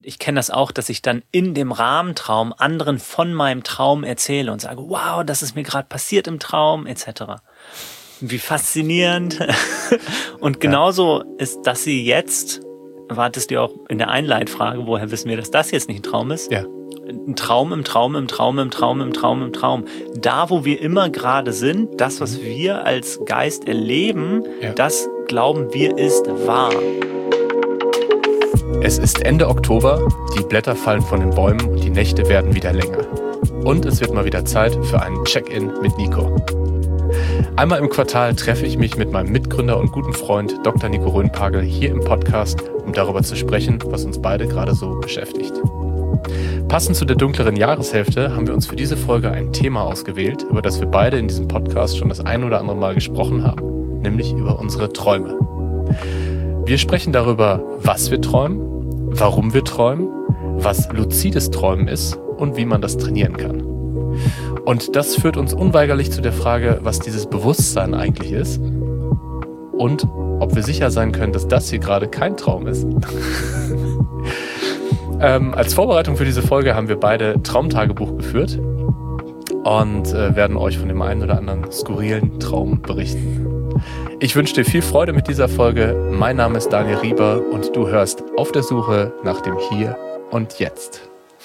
Ich kenne das auch, dass ich dann in dem Rahmentraum anderen von meinem Traum erzähle und sage, wow, das ist mir gerade passiert im Traum, etc. Wie faszinierend. Und genauso ist, dass sie jetzt, wartest du auch in der Einleitfrage, woher wissen wir, dass das jetzt nicht ein Traum ist? Ja. Ein Traum im Traum, im Traum, im Traum, im Traum, im Traum. Da, wo wir immer gerade sind, das, was wir als Geist erleben, das glauben wir ist wahr. Es ist Ende Oktober, die Blätter fallen von den Bäumen und die Nächte werden wieder länger. Und es wird mal wieder Zeit für einen Check-in mit Nico. Einmal im Quartal treffe ich mich mit meinem Mitgründer und guten Freund Dr. Nico Röhnpagel hier im Podcast, um darüber zu sprechen, was uns beide gerade so beschäftigt. Passend zu der dunkleren Jahreshälfte haben wir uns für diese Folge ein Thema ausgewählt, über das wir beide in diesem Podcast schon das ein oder andere Mal gesprochen haben, nämlich über unsere Träume. Wir sprechen darüber, was wir träumen, warum wir träumen, was luzides Träumen ist und wie man das trainieren kann. Und das führt uns unweigerlich zu der Frage, was dieses Bewusstsein eigentlich ist und ob wir sicher sein können, dass das hier gerade kein Traum ist. Als Vorbereitung für diese Folge haben wir beide Traumtagebuch geführt und werden euch von dem einen oder anderen skurrilen Traum berichten. Ich wünsche dir viel Freude mit dieser Folge. Mein Name ist Daniel Rieber und du hörst Auf der Suche nach dem Hier und Jetzt.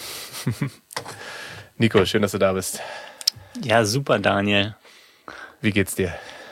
Nico, schön, dass du da bist. Ja, super, Daniel. Wie geht's dir?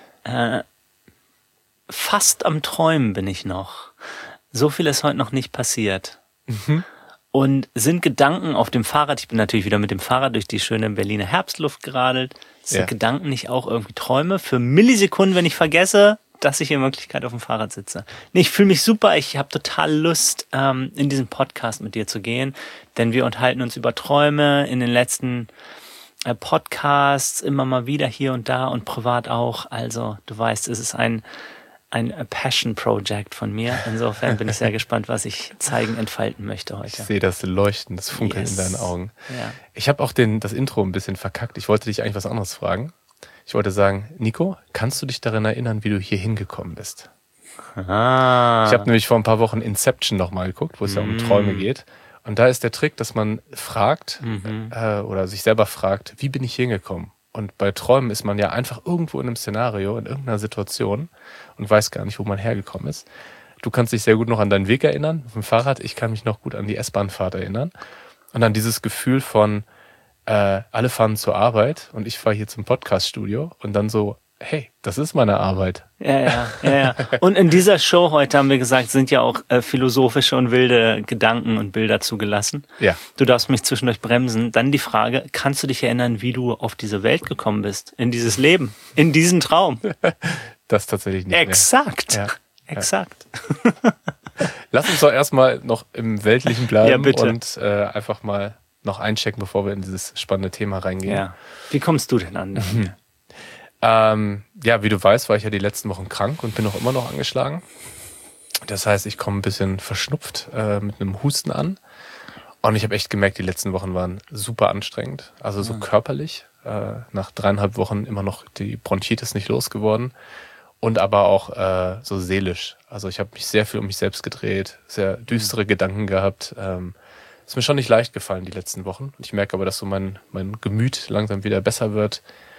Fast am Träumen bin ich noch. So viel ist heute noch nicht passiert. Und sind Gedanken auf dem Fahrrad, ich bin natürlich wieder mit dem Fahrrad durch die schöne Berliner Herbstluft geradelt, sind Gedanken nicht auch irgendwie Träume für Millisekunden, wenn ich vergesse, dass ich in Wirklichkeit auf dem Fahrrad sitze? Nee, ich fühle mich super, ich habe total Lust, in diesen Podcast mit dir zu gehen, denn wir unterhalten uns über Träume in den letzten Podcasts immer mal wieder hier und da und privat auch. Also du weißt, es ist ein Passion Project von mir. Insofern bin ich sehr gespannt, was ich entfalten möchte heute. Ich sehe das Leuchten, das Funkeln in deinen Augen. Ja. Ich habe auch das Intro ein bisschen verkackt. Ich wollte dich eigentlich was anderes fragen. Ich wollte sagen, Nico, kannst du dich daran erinnern, wie du hier hingekommen bist? Ich habe nämlich vor ein paar Wochen Inception nochmal geguckt, wo es ja um Träume geht. Und da ist der Trick, dass man fragt oder sich selber fragt, wie bin ich hier hingekommen? Und bei Träumen ist man ja einfach irgendwo in einem Szenario, in irgendeiner Situation und weiß gar nicht, wo man hergekommen ist. Du kannst dich sehr gut noch an deinen Weg erinnern, auf dem Fahrrad. Ich kann mich noch gut an die S-Bahn-Fahrt erinnern. Und an dieses Gefühl von, alle fahren zur Arbeit und ich fahre hier zum Podcast-Studio und dann so, hey, das ist meine Arbeit. Ja. Und in dieser Show heute, haben wir gesagt, sind ja auch philosophische und wilde Gedanken und Bilder zugelassen. Ja. Du darfst mich zwischendurch bremsen. Dann die Frage, kannst du dich erinnern, wie du auf diese Welt gekommen bist? In dieses Leben? In diesen Traum? Das tatsächlich nicht Exakt. mehr. Exakt. Lass uns doch erstmal noch im Weltlichen bleiben bitte. Und einfach mal noch einchecken, bevor wir in dieses spannende Thema reingehen. Ja. Wie kommst du denn an? Wie du weißt, war ich ja die letzten Wochen krank und bin auch immer noch angeschlagen. Das heißt, ich komme ein bisschen verschnupft mit einem Husten an. Und ich habe echt gemerkt, die letzten Wochen waren super anstrengend. Also so körperlich. Nach 3,5 Wochen immer noch die Bronchitis nicht losgeworden. Und aber auch so seelisch. Also ich habe mich sehr viel um mich selbst gedreht, sehr düstere Gedanken gehabt. Ist mir schon nicht leicht gefallen die letzten Wochen. Ich merke aber, dass so mein Gemüt langsam wieder besser wird.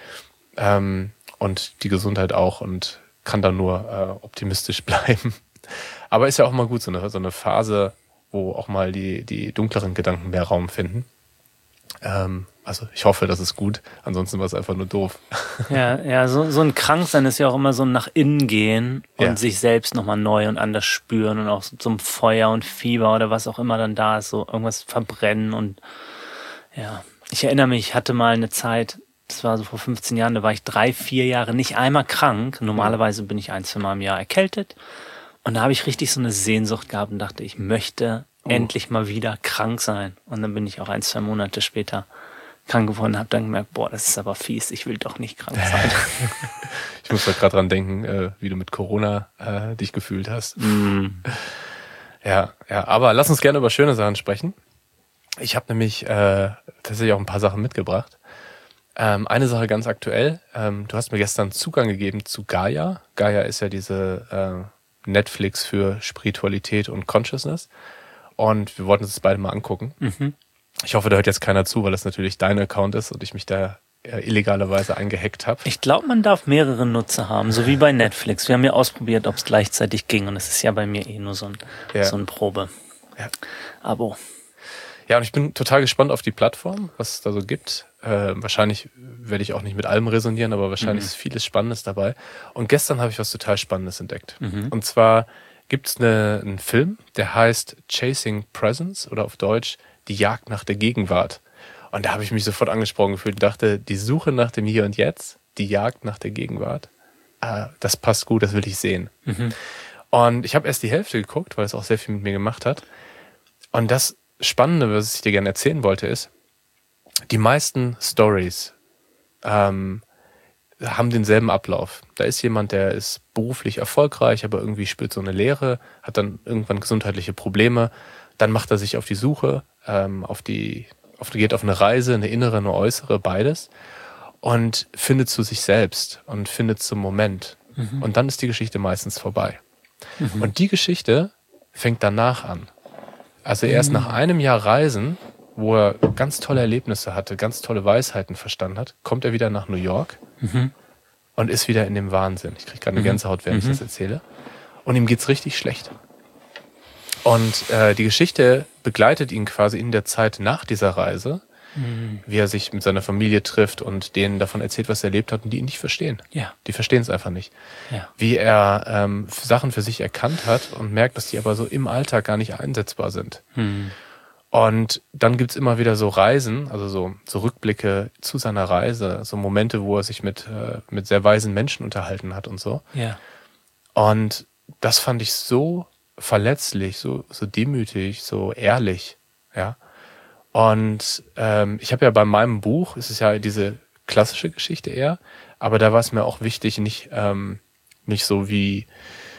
Und die Gesundheit auch und kann da nur optimistisch bleiben. Aber ist ja auch mal gut, so eine Phase, wo auch mal die dunkleren Gedanken mehr Raum finden. Also ich hoffe, das ist gut. Ansonsten war es einfach nur doof. Ja, so ein Kranksein ist ja auch immer so ein nach innen gehen und sich selbst nochmal neu und anders spüren und auch so ein Feuer und Fieber oder was auch immer dann da ist, so irgendwas verbrennen und ja. Ich erinnere mich, ich hatte mal eine Zeit, das war so vor 15 Jahren, da war ich 3-4 Jahre nicht einmal krank. Normalerweise bin ich 1-2 Mal im Jahr erkältet. Und da habe ich richtig so eine Sehnsucht gehabt und dachte, ich möchte endlich mal wieder krank sein. Und dann bin ich auch 1-2 Monate später krank geworden und habe dann gemerkt, boah, das ist aber fies, ich will doch nicht krank sein. Ich muss gerade dran denken, wie du mit Corona dich gefühlt hast. Ja, aber lass uns gerne über schöne Sachen sprechen. Ich habe nämlich tatsächlich auch ein paar Sachen mitgebracht. Eine Sache ganz aktuell. Du hast mir gestern Zugang gegeben zu Gaia. Gaia ist ja diese Netflix für Spiritualität und Consciousness. und wir wollten uns das beide mal angucken. Ich hoffe, da hört jetzt keiner zu, weil das natürlich dein Account ist und ich mich da illegalerweise eingehackt habe. Ich glaube, man darf mehrere Nutzer haben, so wie bei Netflix. Wir haben ja ausprobiert, ob es gleichzeitig ging und es ist ja bei mir nur so ein Probe-Abo. Ja, und ich bin total gespannt auf die Plattform, was es da so gibt. Wahrscheinlich werde ich auch nicht mit allem resonieren, aber wahrscheinlich ist vieles Spannendes dabei. Und gestern habe ich was total Spannendes entdeckt. Und zwar gibt es einen Film, der heißt Chasing Presence oder auf Deutsch Die Jagd nach der Gegenwart. Und da habe ich mich sofort angesprochen gefühlt und dachte, die Suche nach dem Hier und Jetzt, die Jagd nach der Gegenwart, das passt gut, das will ich sehen. Und ich habe erst die Hälfte geguckt, weil es auch sehr viel mit mir gemacht hat. Und das Spannende, was ich dir gerne erzählen wollte, ist, die meisten Stories haben denselben Ablauf. Da ist jemand, der ist beruflich erfolgreich, aber irgendwie spürt so eine Leere, hat dann irgendwann gesundheitliche Probleme. Dann macht er sich auf die Suche, geht auf eine Reise, eine innere, eine äußere, beides. Und findet zu sich selbst und findet zum Moment. Und dann ist die Geschichte meistens vorbei. Und die Geschichte fängt danach an. Also erst nach einem Jahr Reisen, wo er ganz tolle Erlebnisse hatte, ganz tolle Weisheiten verstanden hat, kommt er wieder nach New York und ist wieder in dem Wahnsinn. Ich kriege gerade eine Gänsehaut, während ich das erzähle. Und ihm geht's richtig schlecht. Und die Geschichte begleitet ihn quasi in der Zeit nach dieser Reise, wie er sich mit seiner Familie trifft und denen davon erzählt, was er erlebt hat und die ihn nicht verstehen. Ja. Die verstehen es einfach nicht. Ja. Wie er Sachen für sich erkannt hat und merkt, dass die aber so im Alltag gar nicht einsetzbar sind. Und dann gibt's immer wieder so Reisen, also so Rückblicke zu seiner Reise, so Momente, wo er sich mit sehr weisen Menschen unterhalten hat und so. Ja. Und das fand ich so verletzlich, so demütig, so ehrlich, ja. Und ich habe ja bei meinem Buch, es ist ja diese klassische Geschichte eher, aber da war es mir auch wichtig, nicht so wie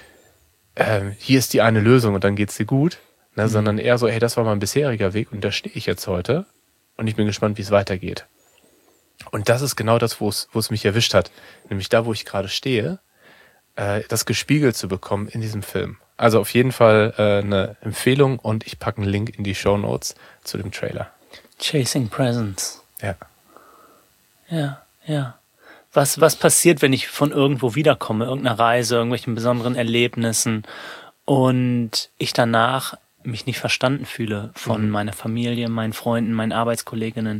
hier ist die eine Lösung und dann geht's dir gut, ne, sondern eher so, hey, das war mein bisheriger Weg und da stehe ich jetzt heute und ich bin gespannt, wie es weitergeht. Und das ist genau das, wo es mich erwischt hat, nämlich da, wo ich gerade stehe, das gespiegelt zu bekommen in diesem Film. Also auf jeden Fall eine Empfehlung und ich packe einen Link in die Shownotes zu dem Trailer. Chasing Presence. Ja. Ja, ja. Was passiert, wenn ich von irgendwo wiederkomme, irgendeiner Reise, irgendwelchen besonderen Erlebnissen und ich danach mich nicht verstanden fühle von meiner Familie, meinen Freunden, meinen Arbeitskolleginnen?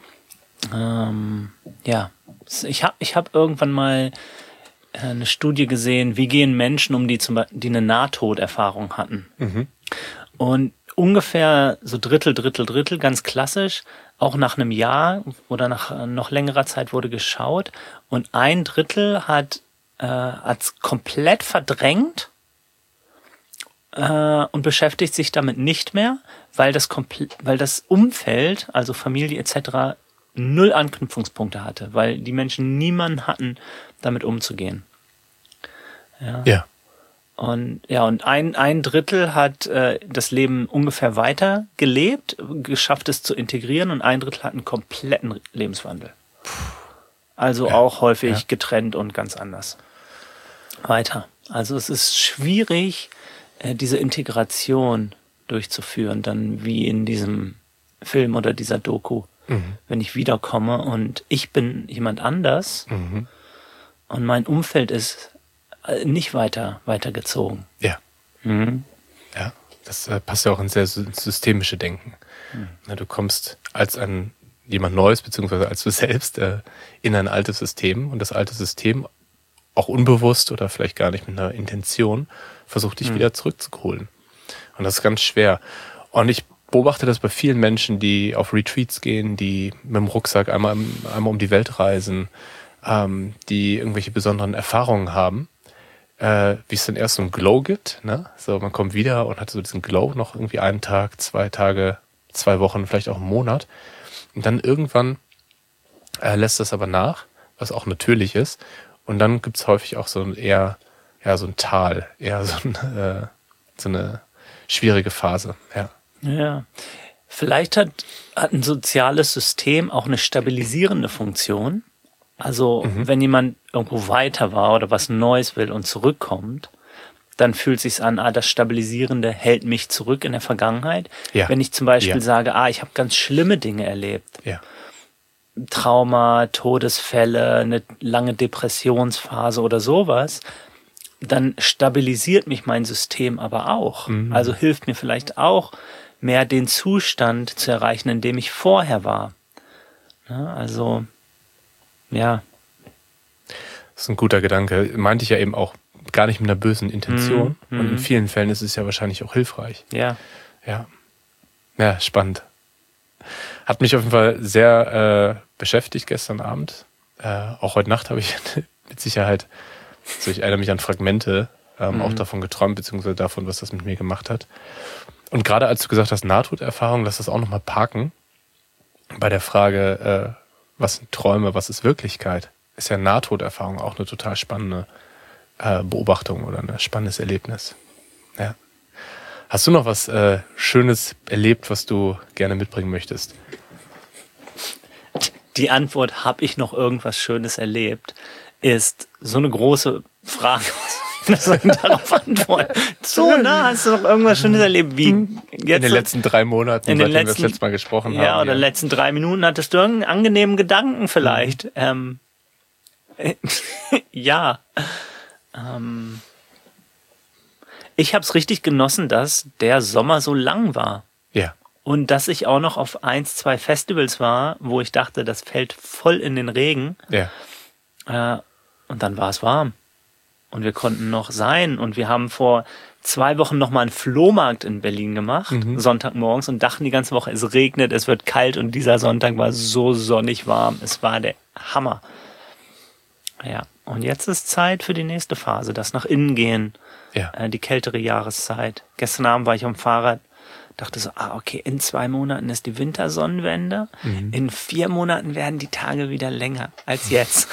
Ja, ich hab irgendwann mal eine Studie gesehen, wie gehen Menschen um, die eine Nahtoderfahrung hatten. Und ungefähr so Drittel, ganz klassisch, auch nach einem Jahr oder nach noch längerer Zeit wurde geschaut und ein Drittel hat's komplett verdrängt und beschäftigt sich damit nicht mehr, weil das Umfeld, also Familie etc., 0 Anknüpfungspunkte hatte, weil die Menschen niemanden hatten, damit umzugehen. Ja. Und ein Drittel hat das Leben ungefähr weiter gelebt, geschafft es zu integrieren und ein Drittel hat einen kompletten Lebenswandel. Also auch häufig getrennt und ganz anders. Weiter. Also es ist schwierig, diese Integration durchzuführen, dann wie in diesem Film oder dieser Doku. Wenn ich wiederkomme und ich bin jemand anders und mein Umfeld ist nicht weitergezogen. Ja. Ja, das passt ja auch ins sehr systemische Denken. Du kommst als jemand Neues, beziehungsweise als du selbst, in ein altes System und das alte System, auch unbewusst oder vielleicht gar nicht mit einer Intention, versucht dich wieder zurückzuholen. Und das ist ganz schwer. Und ich beobachte das bei vielen Menschen, die auf Retreats gehen, die mit dem Rucksack einmal um die Welt reisen, die irgendwelche besonderen Erfahrungen haben, wie es dann erst so ein Glow gibt, ne? So, man kommt wieder und hat so diesen Glow noch irgendwie einen Tag, 2 Tage, 2 Wochen, vielleicht auch einen Monat. Und dann irgendwann lässt das aber nach, was auch natürlich ist. Und dann gibt's häufig auch so ein Tal, eher so eine schwierige Phase, ja. Ja, vielleicht hat ein soziales System auch eine stabilisierende Funktion. Also wenn jemand irgendwo weiter war oder was Neues will und zurückkommt, dann fühlt sich's an, das Stabilisierende hält mich zurück in der Vergangenheit. Ja. Wenn ich zum Beispiel Ja. sage, ich habe ganz schlimme Dinge erlebt. Ja. Trauma, Todesfälle, eine lange Depressionsphase oder sowas, dann stabilisiert mich mein System aber auch. Also hilft mir vielleicht auch mehr den Zustand zu erreichen, in dem ich vorher war. Ja, also, ja. Das ist ein guter Gedanke. Meinte ich ja eben auch gar nicht mit einer bösen Intention. Und in vielen Fällen ist es ja wahrscheinlich auch hilfreich. Ja. Ja. Ja, spannend. Hat mich auf jeden Fall sehr beschäftigt gestern Abend. Auch heute Nacht habe ich mit Sicherheit, also ich erinnere mich an Fragmente, auch davon geträumt, beziehungsweise davon, was das mit mir gemacht hat. Und gerade als du gesagt hast, Nahtoderfahrung, lass das auch nochmal parken. Bei der Frage, was sind Träume, was ist Wirklichkeit, ist ja Nahtoderfahrung auch eine total spannende Beobachtung oder ein spannendes Erlebnis. Ja. Hast du noch was Schönes erlebt, was du gerne mitbringen möchtest? Die Antwort, habe ich noch irgendwas Schönes erlebt, ist so eine große Frage. Was soll ich darauf antworten? So, hast du noch irgendwas Schönes erlebt? Wie jetzt in den letzten 3 Monaten, seitdem wir das letzte Mal gesprochen haben. Ja, oder letzten 3 Minuten hattest du irgendeinen angenehmen Gedanken vielleicht. Ja. Ich habe es richtig genossen, dass der Sommer so lang war. Ja. Und dass ich auch noch auf 1, 2 Festivals war, wo ich dachte, das fällt voll in den Regen. Ja. Und dann war es warm. Und wir konnten noch sein. Und wir haben vor 2 Wochen noch mal einen Flohmarkt in Berlin gemacht, Sonntagmorgens, und dachten die ganze Woche, es regnet, es wird kalt. Und dieser Sonntag war so sonnig warm. Es war der Hammer. Ja, und jetzt ist Zeit für die nächste Phase, das nach innen gehen, die kältere Jahreszeit. Gestern Abend war ich am Fahrrad, dachte so, okay, in 2 Monaten ist die Wintersonnenwende, in 4 Monaten werden die Tage wieder länger als jetzt.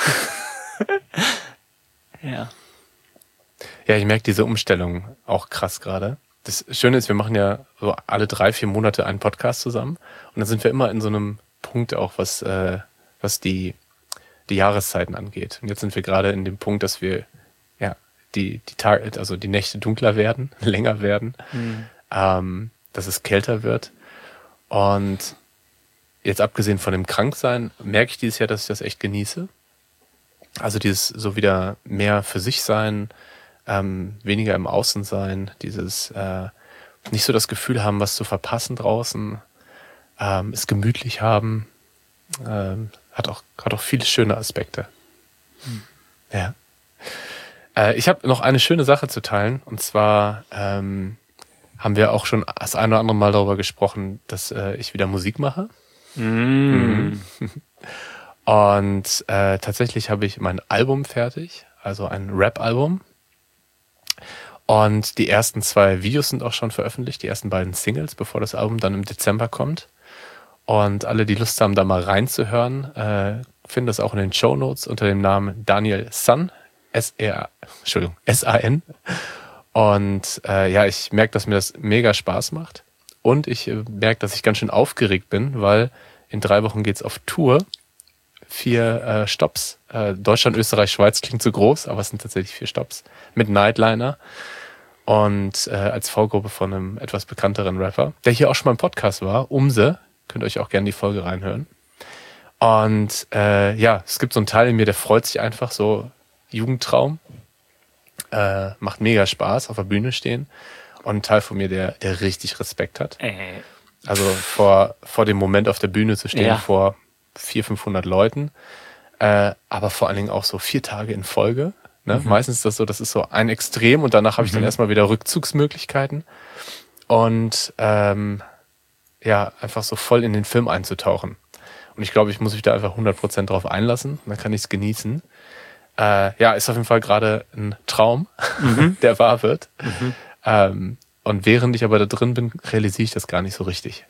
Ja. Ja, ich merke diese Umstellung auch krass gerade. Das Schöne ist, wir machen ja so alle 3, 4 Monate einen Podcast zusammen und dann sind wir immer in so einem Punkt auch, was die Jahreszeiten angeht. Und jetzt sind wir gerade in dem Punkt, dass wir die Tage, also die Nächte dunkler werden, länger werden, dass es kälter wird. Und jetzt abgesehen von dem Kranksein, merke ich dieses Jahr, dass ich das echt genieße. Also dieses so wieder mehr für sich sein, weniger im Außen sein, dieses nicht so das Gefühl haben, was zu verpassen draußen, es gemütlich haben, hat auch viele schöne Aspekte. Ja. Ich habe noch eine schöne Sache zu teilen, und zwar haben wir auch schon das eine oder andere Mal darüber gesprochen, dass ich wieder Musik mache. Und tatsächlich habe ich mein Album fertig, also ein Rap-Album. Und die ersten 2 Videos sind auch schon veröffentlicht, die ersten beiden Singles, bevor das Album dann im Dezember kommt. Und alle, die Lust haben, da mal reinzuhören, finden das auch in den Shownotes unter dem Namen Daniel San, S-A-N. Und ich merke, dass mir das mega Spaß macht. Und ich merke, dass ich ganz schön aufgeregt bin, weil in 3 Wochen geht's auf Tour. 4 Stopps. Deutschland, Österreich, Schweiz klingt zu groß, aber es sind tatsächlich 4 Stopps. Mit Nightliner. Und als Vorgruppe von einem etwas bekannteren Rapper, der hier auch schon mal im Podcast war, Umse. Könnt ihr euch auch gerne die Folge reinhören. Und es gibt so einen Teil in mir, der freut sich einfach, so Jugendtraum. Macht mega Spaß, auf der Bühne stehen. Und ein Teil von mir, der richtig Respekt hat. Also vor dem Moment auf der Bühne zu stehen, vor 400, 500 Leuten. Aber vor allen Dingen auch so 4 Tage in Folge. Ne? Meistens ist das ist so ein Extrem, und danach habe ich dann erstmal wieder Rückzugsmöglichkeiten. Und einfach so voll in den Film einzutauchen. Und ich glaube, ich muss mich da einfach 100% drauf einlassen. Dann kann ich es genießen. Ist auf jeden Fall gerade ein Traum, der wahr wird. Und während ich aber da drin bin, realisiere ich das gar nicht so richtig.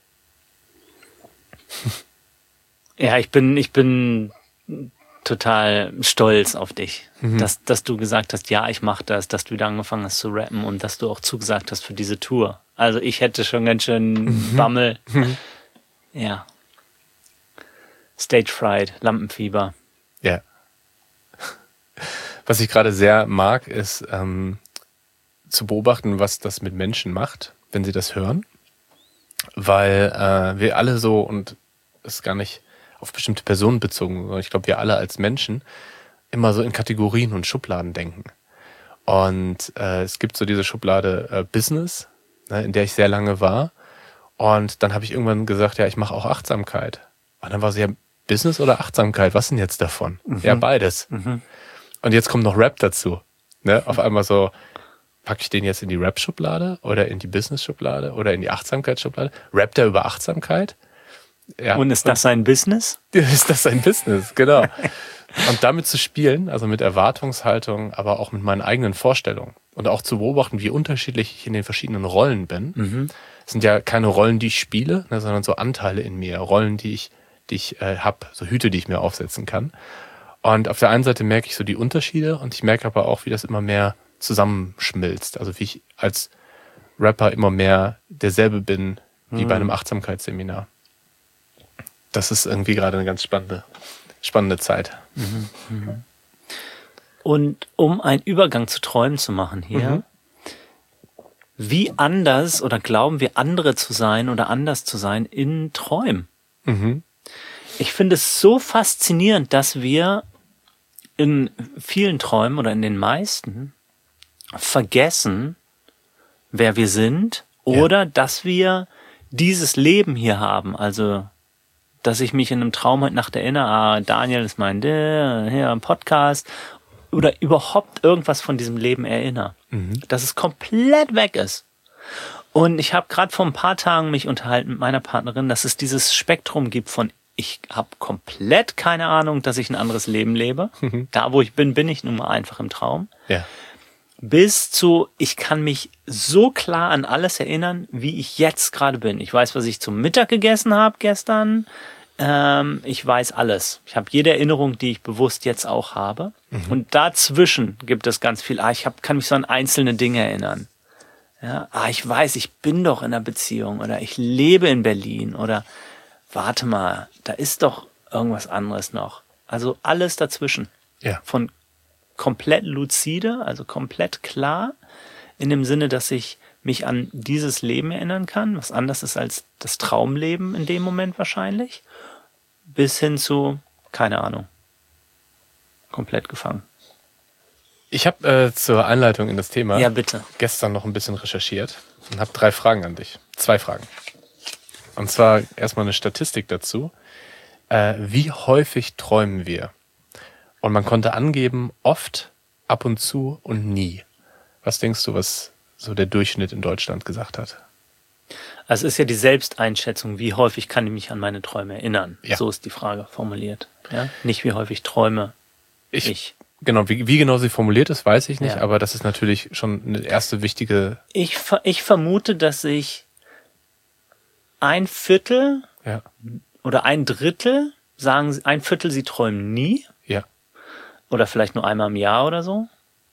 Ja, ich bin total stolz auf dich, dass du gesagt hast, ja, ich mache das, dass du wieder angefangen hast zu rappen und dass du auch zugesagt hast für diese Tour. Also ich hätte schon ganz schön Bammel. Ja. Stage Fright, Lampenfieber. Ja. Was ich gerade sehr mag, ist zu beobachten, was das mit Menschen macht, wenn sie das hören. Weil wir alle so, und es ist gar nicht auf bestimmte Personen bezogen, sondern ich glaube, wir alle als Menschen immer so in Kategorien und Schubladen denken. Und es gibt so diese Schublade Business, ne, in der ich sehr lange war. Und dann habe ich irgendwann gesagt, ja, ich mache auch Achtsamkeit. Und dann war so, ja, Business oder Achtsamkeit, was denn jetzt davon? Ja, beides. Und jetzt kommt noch Rap dazu. Ne? Auf einmal so, packe ich den jetzt in die Rap-Schublade oder in die Business-Schublade oder in die Achtsamkeitsschublade? Rappt er über Achtsamkeit? Ja. Und ist das sein Business? Ist das sein Business, genau. Und damit zu spielen, also mit Erwartungshaltung, aber auch mit meinen eigenen Vorstellungen und auch zu beobachten, wie unterschiedlich ich in den verschiedenen Rollen bin. Es sind ja keine Rollen, die ich spiele, ne, sondern so Anteile in mir, Rollen, die ich habe, so Hüte, die ich mir aufsetzen kann. Und auf der einen Seite merke ich so die Unterschiede und ich merke aber auch, wie das immer mehr zusammenschmilzt. Also wie ich als Rapper immer mehr derselbe bin wie bei einem Achtsamkeitsseminar. Das ist irgendwie gerade eine ganz spannende Zeit. Und um einen Übergang zu Träumen zu machen hier, wie anders oder glauben wir andere zu sein oder anders zu sein in Träumen? Ich finde es so faszinierend, dass wir in vielen Träumen oder in den meisten vergessen, wer wir sind oder dass wir dieses Leben hier haben. Also, dass ich mich in einem Traum heute Nacht erinnere, Daniel ist mein hier im Podcast oder überhaupt irgendwas von diesem Leben erinnere. Dass es komplett weg ist. Und ich habe gerade vor ein paar Tagen mich unterhalten mit meiner Partnerin, dass es dieses Spektrum gibt von ich habe komplett keine Ahnung, dass ich ein anderes Leben lebe. Da, wo ich bin ich nun mal einfach im Traum. Ja. Bis zu, ich kann mich so klar an alles erinnern, wie ich jetzt gerade bin. Ich weiß, was ich zum Mittag gegessen habe gestern. Ich weiß alles. Ich habe jede Erinnerung, die ich bewusst jetzt auch habe. Und dazwischen gibt es ganz viel. Kann mich so an einzelne Dinge erinnern. Ja, ich weiß, ich bin doch in einer Beziehung oder ich lebe in Berlin oder warte mal, da ist doch irgendwas anderes noch. Also alles dazwischen. Ja. Von komplett lucide, also komplett klar, in dem Sinne, dass ich mich an dieses Leben erinnern kann, was anders ist als das Traumleben in dem Moment wahrscheinlich, bis hin zu, keine Ahnung, komplett gefangen. Ich habe zur Einleitung in das Thema gestern noch ein bisschen recherchiert und habe 3 Fragen an dich. 2 Fragen. Und zwar erstmal eine Statistik dazu. Wie häufig träumen wir? Und man konnte angeben, oft, ab und zu und nie. Was denkst du, was so der Durchschnitt in Deutschland gesagt hat? Also es ist ja die Selbsteinschätzung, wie häufig kann ich mich an meine Träume erinnern? Ja. So ist die Frage formuliert. Ja? Nicht wie häufig träume ich. Genau, wie genau sie formuliert ist, weiß ich nicht, aber das ist natürlich schon eine erste wichtige... Ich vermute, dass ich 1/4 oder 1/3 sagen, 1/4 sie träumen nie. Ja. Oder vielleicht nur einmal im Jahr oder so.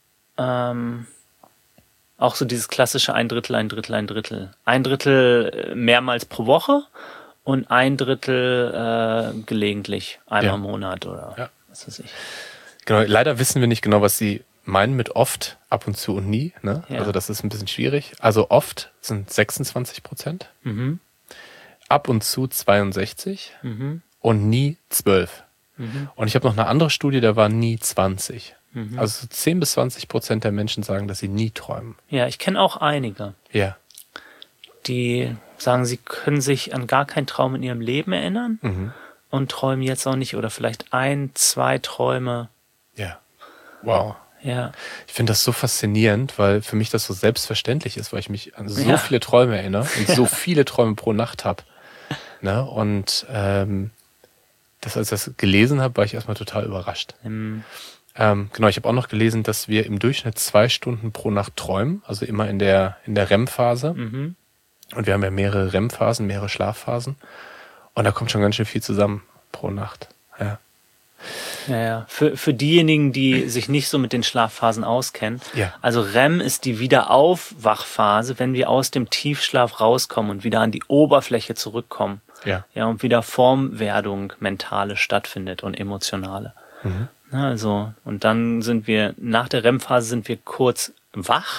Auch so dieses klassische 1/3, 1/3, 1/3. 1/3 mehrmals pro Woche und 1/3 gelegentlich einmal im Monat oder was weiß ich. Genau, leider wissen wir nicht genau, was sie meinen mit oft, ab und zu und nie. Ne? Ja. Also das ist ein bisschen schwierig. Also oft sind 26%. Ab und zu 62 und nie 12. Und ich habe noch eine andere Studie, da waren nie 20. Also 10-20% der Menschen sagen, dass sie nie träumen. Ja, ich kenne auch einige. Ja. Die sagen, sie können sich an gar keinen Traum in ihrem Leben erinnern und träumen jetzt auch nicht oder vielleicht 1, 2 Träume. Ja. Wow. Ja. Ich finde das so faszinierend, weil für mich das so selbstverständlich ist, weil ich mich an so viele Träume erinnere und so viele Träume pro Nacht habe. Ne? Und als ich das gelesen habe, war ich erstmal total überrascht. Genau, ich habe auch noch gelesen, dass wir im Durchschnitt 2 Stunden pro Nacht träumen, also immer in der REM-Phase. Und wir haben ja mehrere REM-Phasen, mehrere Schlafphasen. Und da kommt schon ganz schön viel zusammen pro Nacht. Ja. Ja. Für diejenigen, die sich nicht so mit den Schlafphasen auskennen. Ja. Also REM ist die Wiederaufwachphase, wenn wir aus dem Tiefschlaf rauskommen und wieder an die Oberfläche zurückkommen. Ja. Ja, und wieder Formwerdung mentale stattfindet und emotionale. Also, und dann sind wir, nach der REM-Phase sind wir kurz wach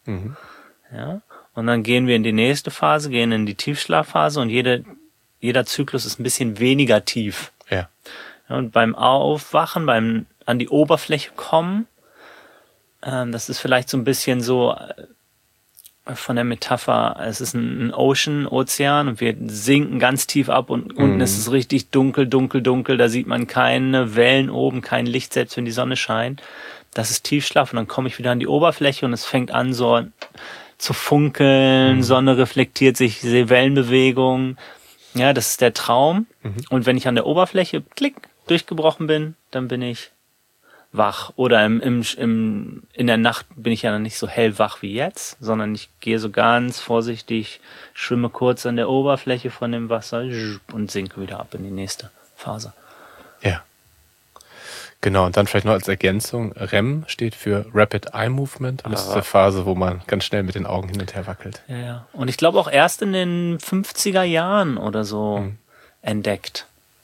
Ja. Und dann gehen wir in die nächste Phase, gehen in die Tiefschlafphase und jeder Zyklus ist ein bisschen weniger tief. Ja. Ja, und beim Aufwachen, beim an die Oberfläche kommen, das ist vielleicht so ein bisschen so von der Metapher, es ist ein Ozean und wir sinken ganz tief ab und unten ist es richtig dunkel, da sieht man keine Wellen oben, kein Licht, selbst wenn die Sonne scheint. Das ist Tiefschlaf und dann komme ich wieder an die Oberfläche und es fängt an so zu funkeln, Sonne reflektiert sich, ich sehe Wellenbewegungen. Ja, das ist der Traum. Und wenn ich an der Oberfläche durchgebrochen bin, dann bin ich wach. Oder in der Nacht bin ich ja dann nicht so hellwach wie jetzt, sondern ich gehe so ganz vorsichtig, schwimme kurz an der Oberfläche von dem Wasser und sinke wieder ab in die nächste Phase. Ja. Genau, und dann vielleicht noch als Ergänzung, REM steht für Rapid Eye Movement. Und das ist eine Phase, wo man ganz schnell mit den Augen hin und her wackelt. Ja. Und ich glaube auch erst in den 50er Jahren oder so entdeckt.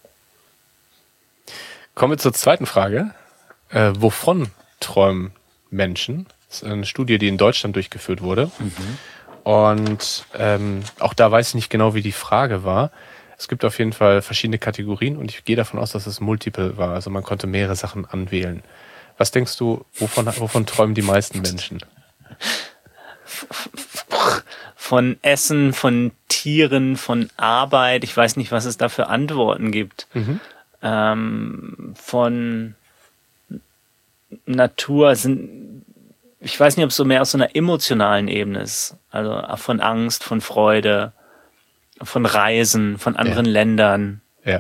Kommen wir zur zweiten Frage. Wovon träumen Menschen? Das ist eine Studie, die in Deutschland durchgeführt wurde. Und auch da weiß ich nicht genau, wie die Frage war. Es gibt auf jeden Fall verschiedene Kategorien und ich gehe davon aus, dass es multiple war. Also man konnte mehrere Sachen anwählen. Was denkst du, wovon träumen die meisten Menschen? Von Essen, von Tieren, von Arbeit. Ich weiß nicht, was es da für Antworten gibt. Von Natur ich weiß nicht, ob es so mehr aus so einer emotionalen Ebene ist. Also von Angst, von Freude, von Reisen, von anderen Ländern. Ja.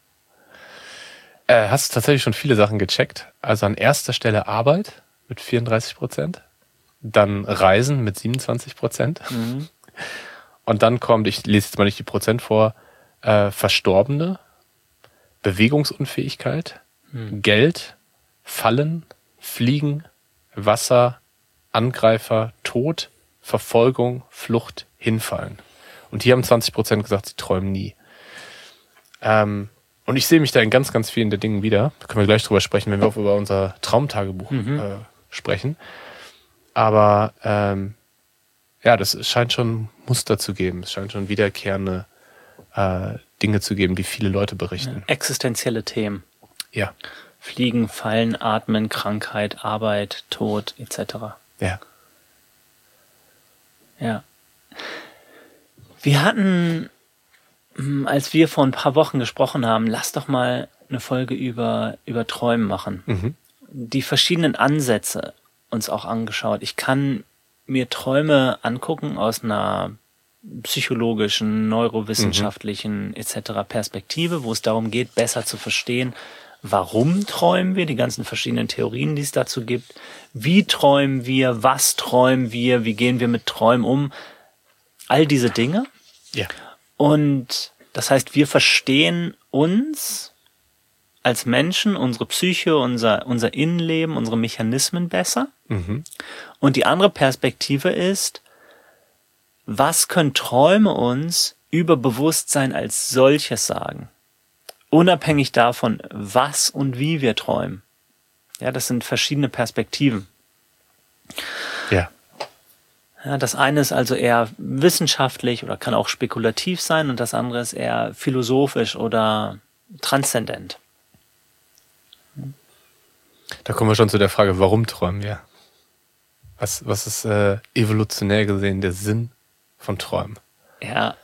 Hast du tatsächlich schon viele Sachen gecheckt? Also an erster Stelle Arbeit mit 34%, dann Reisen mit 27%. Und dann kommt, ich lese jetzt mal nicht die Prozent vor, Verstorbene, Bewegungsunfähigkeit, Geld, Fallen, Fliegen, Wasser, Angreifer, Tod, Verfolgung, Flucht, Hinfallen. Und hier haben 20% gesagt, sie träumen nie. Und ich sehe mich da in ganz, ganz vielen der Dingen wieder. Da können wir gleich drüber sprechen, wenn wir auch über unser Traumtagebuch sprechen. Aber das scheint schon Muster zu geben. Es scheint schon wiederkehrende Dinge zu geben, die viele Leute berichten. Existenzielle Themen. Ja. Fliegen, Fallen, Atmen, Krankheit, Arbeit, Tod, etc. Ja. Ja. Wir hatten, als wir vor ein paar Wochen gesprochen haben, lass doch mal eine Folge über Träumen machen. Die verschiedenen Ansätze uns auch angeschaut. Ich kann mir Träume angucken aus einer psychologischen, neurowissenschaftlichen etc. Perspektive, wo es darum geht, besser zu verstehen, warum träumen wir, die ganzen verschiedenen Theorien, die es dazu gibt, wie träumen wir, was träumen wir, wie gehen wir mit Träumen um, all diese Dinge. Ja. Und das heißt, wir verstehen uns als Menschen, unsere Psyche, unser Innenleben, unsere Mechanismen besser. Und die andere Perspektive ist, was können Träume uns über Bewusstsein als solches sagen? Unabhängig davon, was und wie wir träumen. Ja, das sind verschiedene Perspektiven. Ja. Ja, das eine ist also eher wissenschaftlich oder kann auch spekulativ sein und das andere ist eher philosophisch oder transzendent. Da kommen wir schon zu der Frage, warum träumen wir? Was ist evolutionär gesehen der Sinn von Träumen? Ja.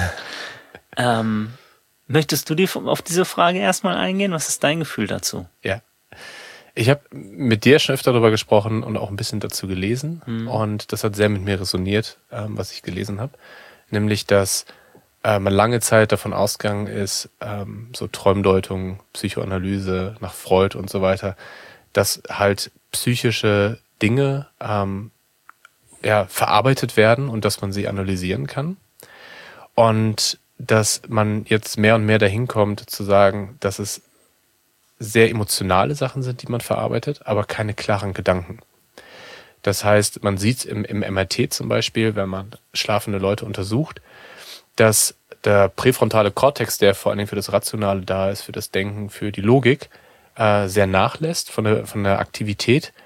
Möchtest du auf diese Frage erstmal eingehen? Was ist dein Gefühl dazu? Ja. Ich habe mit dir schon öfter darüber gesprochen und auch ein bisschen dazu gelesen. Und das hat sehr mit mir resoniert, was ich gelesen habe. Nämlich, dass man lange Zeit davon ausgegangen ist, so Träumdeutung, Psychoanalyse nach Freud und so weiter, dass halt psychische Dinge verarbeitet werden und dass man sie analysieren kann. Und dass man jetzt mehr und mehr dahin kommt zu sagen, dass es sehr emotionale Sachen sind, die man verarbeitet, aber keine klaren Gedanken. Das heißt, man sieht im MRT zum Beispiel, wenn man schlafende Leute untersucht, dass der präfrontale Kortex, der vor allen Dingen für das Rationale da ist, für das Denken, für die Logik, sehr nachlässt von der Aktivität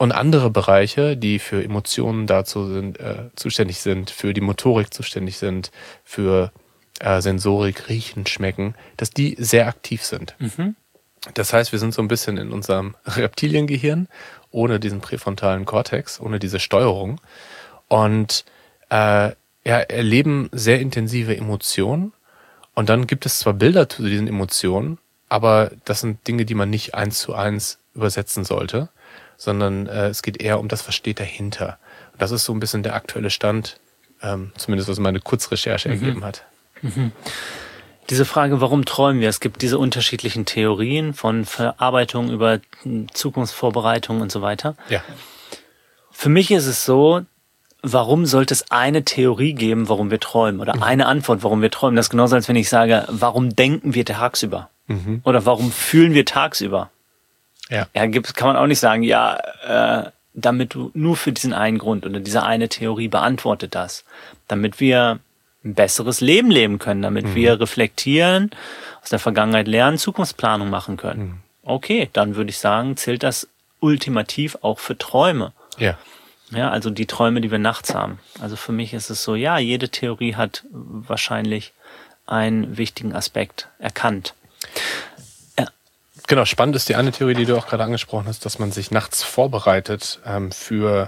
Und andere Bereiche, die für Emotionen zuständig sind, für die Motorik zuständig sind, für Sensorik, Riechen, Schmecken, dass die sehr aktiv sind. Mhm. Das heißt, wir sind so ein bisschen in unserem Reptiliengehirn, ohne diesen präfrontalen Kortex, ohne diese Steuerung. Und erleben sehr intensive Emotionen. Und dann gibt es zwar Bilder zu diesen Emotionen, aber das sind Dinge, die man nicht 1:1 übersetzen sollte, sondern es geht eher um das, was steht dahinter. Und das ist so ein bisschen der aktuelle Stand, zumindest was meine Kurzrecherche ergeben hat. Mhm. Diese Frage, warum träumen wir? Es gibt diese unterschiedlichen Theorien von Verarbeitung über Zukunftsvorbereitung und so weiter. Ja. Für mich ist es so, warum sollte es eine Theorie geben, warum wir träumen? Oder eine Antwort, warum wir träumen? Das ist genauso, als wenn ich sage, warum denken wir tagsüber? Mhm. Oder warum fühlen wir tagsüber? Ja. Kann man auch nicht sagen, damit du nur für diesen einen Grund oder diese eine Theorie beantwortet das. Damit wir ein besseres Leben leben können, damit wir reflektieren, aus der Vergangenheit lernen, Zukunftsplanung machen können. Okay, dann würde ich sagen, zählt das ultimativ auch für Träume. Ja. Ja, also die Träume, die wir nachts haben. Also für mich ist es so, ja, jede Theorie hat wahrscheinlich einen wichtigen Aspekt erkannt. Genau, spannend ist die eine Theorie, die du auch gerade angesprochen hast, dass man sich nachts vorbereitet für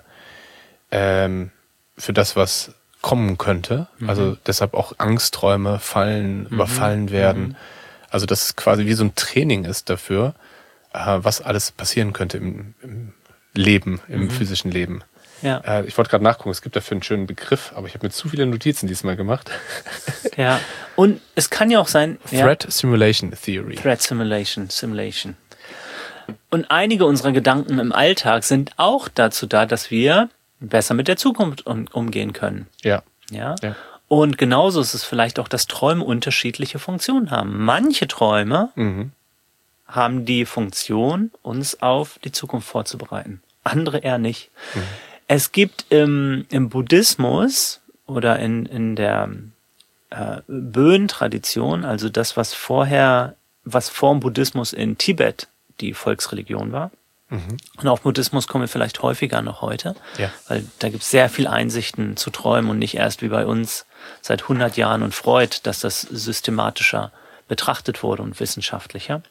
das, was kommen könnte. Also deshalb auch Angstträume überfallen werden. Also dass es quasi wie so ein Training ist dafür, was alles passieren könnte im Leben, im physischen Leben. Ja. Ich wollte gerade nachgucken, es gibt dafür einen schönen Begriff, aber ich habe mir zu viele Notizen diesmal gemacht. Ja, und es kann ja auch sein... Threat Simulation Theory. Threat Simulation. Und einige unserer Gedanken im Alltag sind auch dazu da, dass wir besser mit der Zukunft umgehen können. Ja. Ja. Und genauso ist es vielleicht auch, dass Träume unterschiedliche Funktionen haben. Manche Träume haben die Funktion, uns auf die Zukunft vorzubereiten. Andere eher nicht. Es gibt im Buddhismus oder in der Bön-Tradition, also das, was vor dem Buddhismus in Tibet die Volksreligion war. Und auf Buddhismus kommen wir vielleicht häufiger noch heute, weil da gibt es sehr viel Einsichten zu Träumen und nicht erst wie bei uns seit 100 Jahren und Freud, dass das systematischer betrachtet wurde und wissenschaftlicher.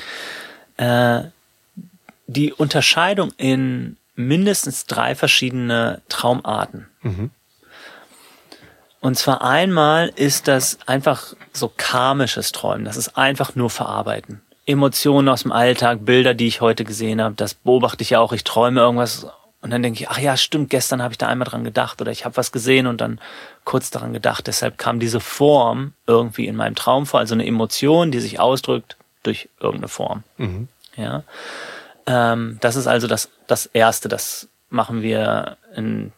Die Unterscheidung in mindestens 3 verschiedene Traumarten. Und zwar einmal ist das einfach so karmisches Träumen. Das ist einfach nur Verarbeiten. Emotionen aus dem Alltag, Bilder, die ich heute gesehen habe, das beobachte ich ja auch. Ich träume irgendwas und dann denke ich, ach ja, stimmt, gestern habe ich da einmal dran gedacht oder ich habe was gesehen und dann kurz daran gedacht. Deshalb kam diese Form irgendwie in meinem Traum vor, also eine Emotion, die sich ausdrückt durch irgendeine Form. Ja. Das ist also das Erste, das machen wir in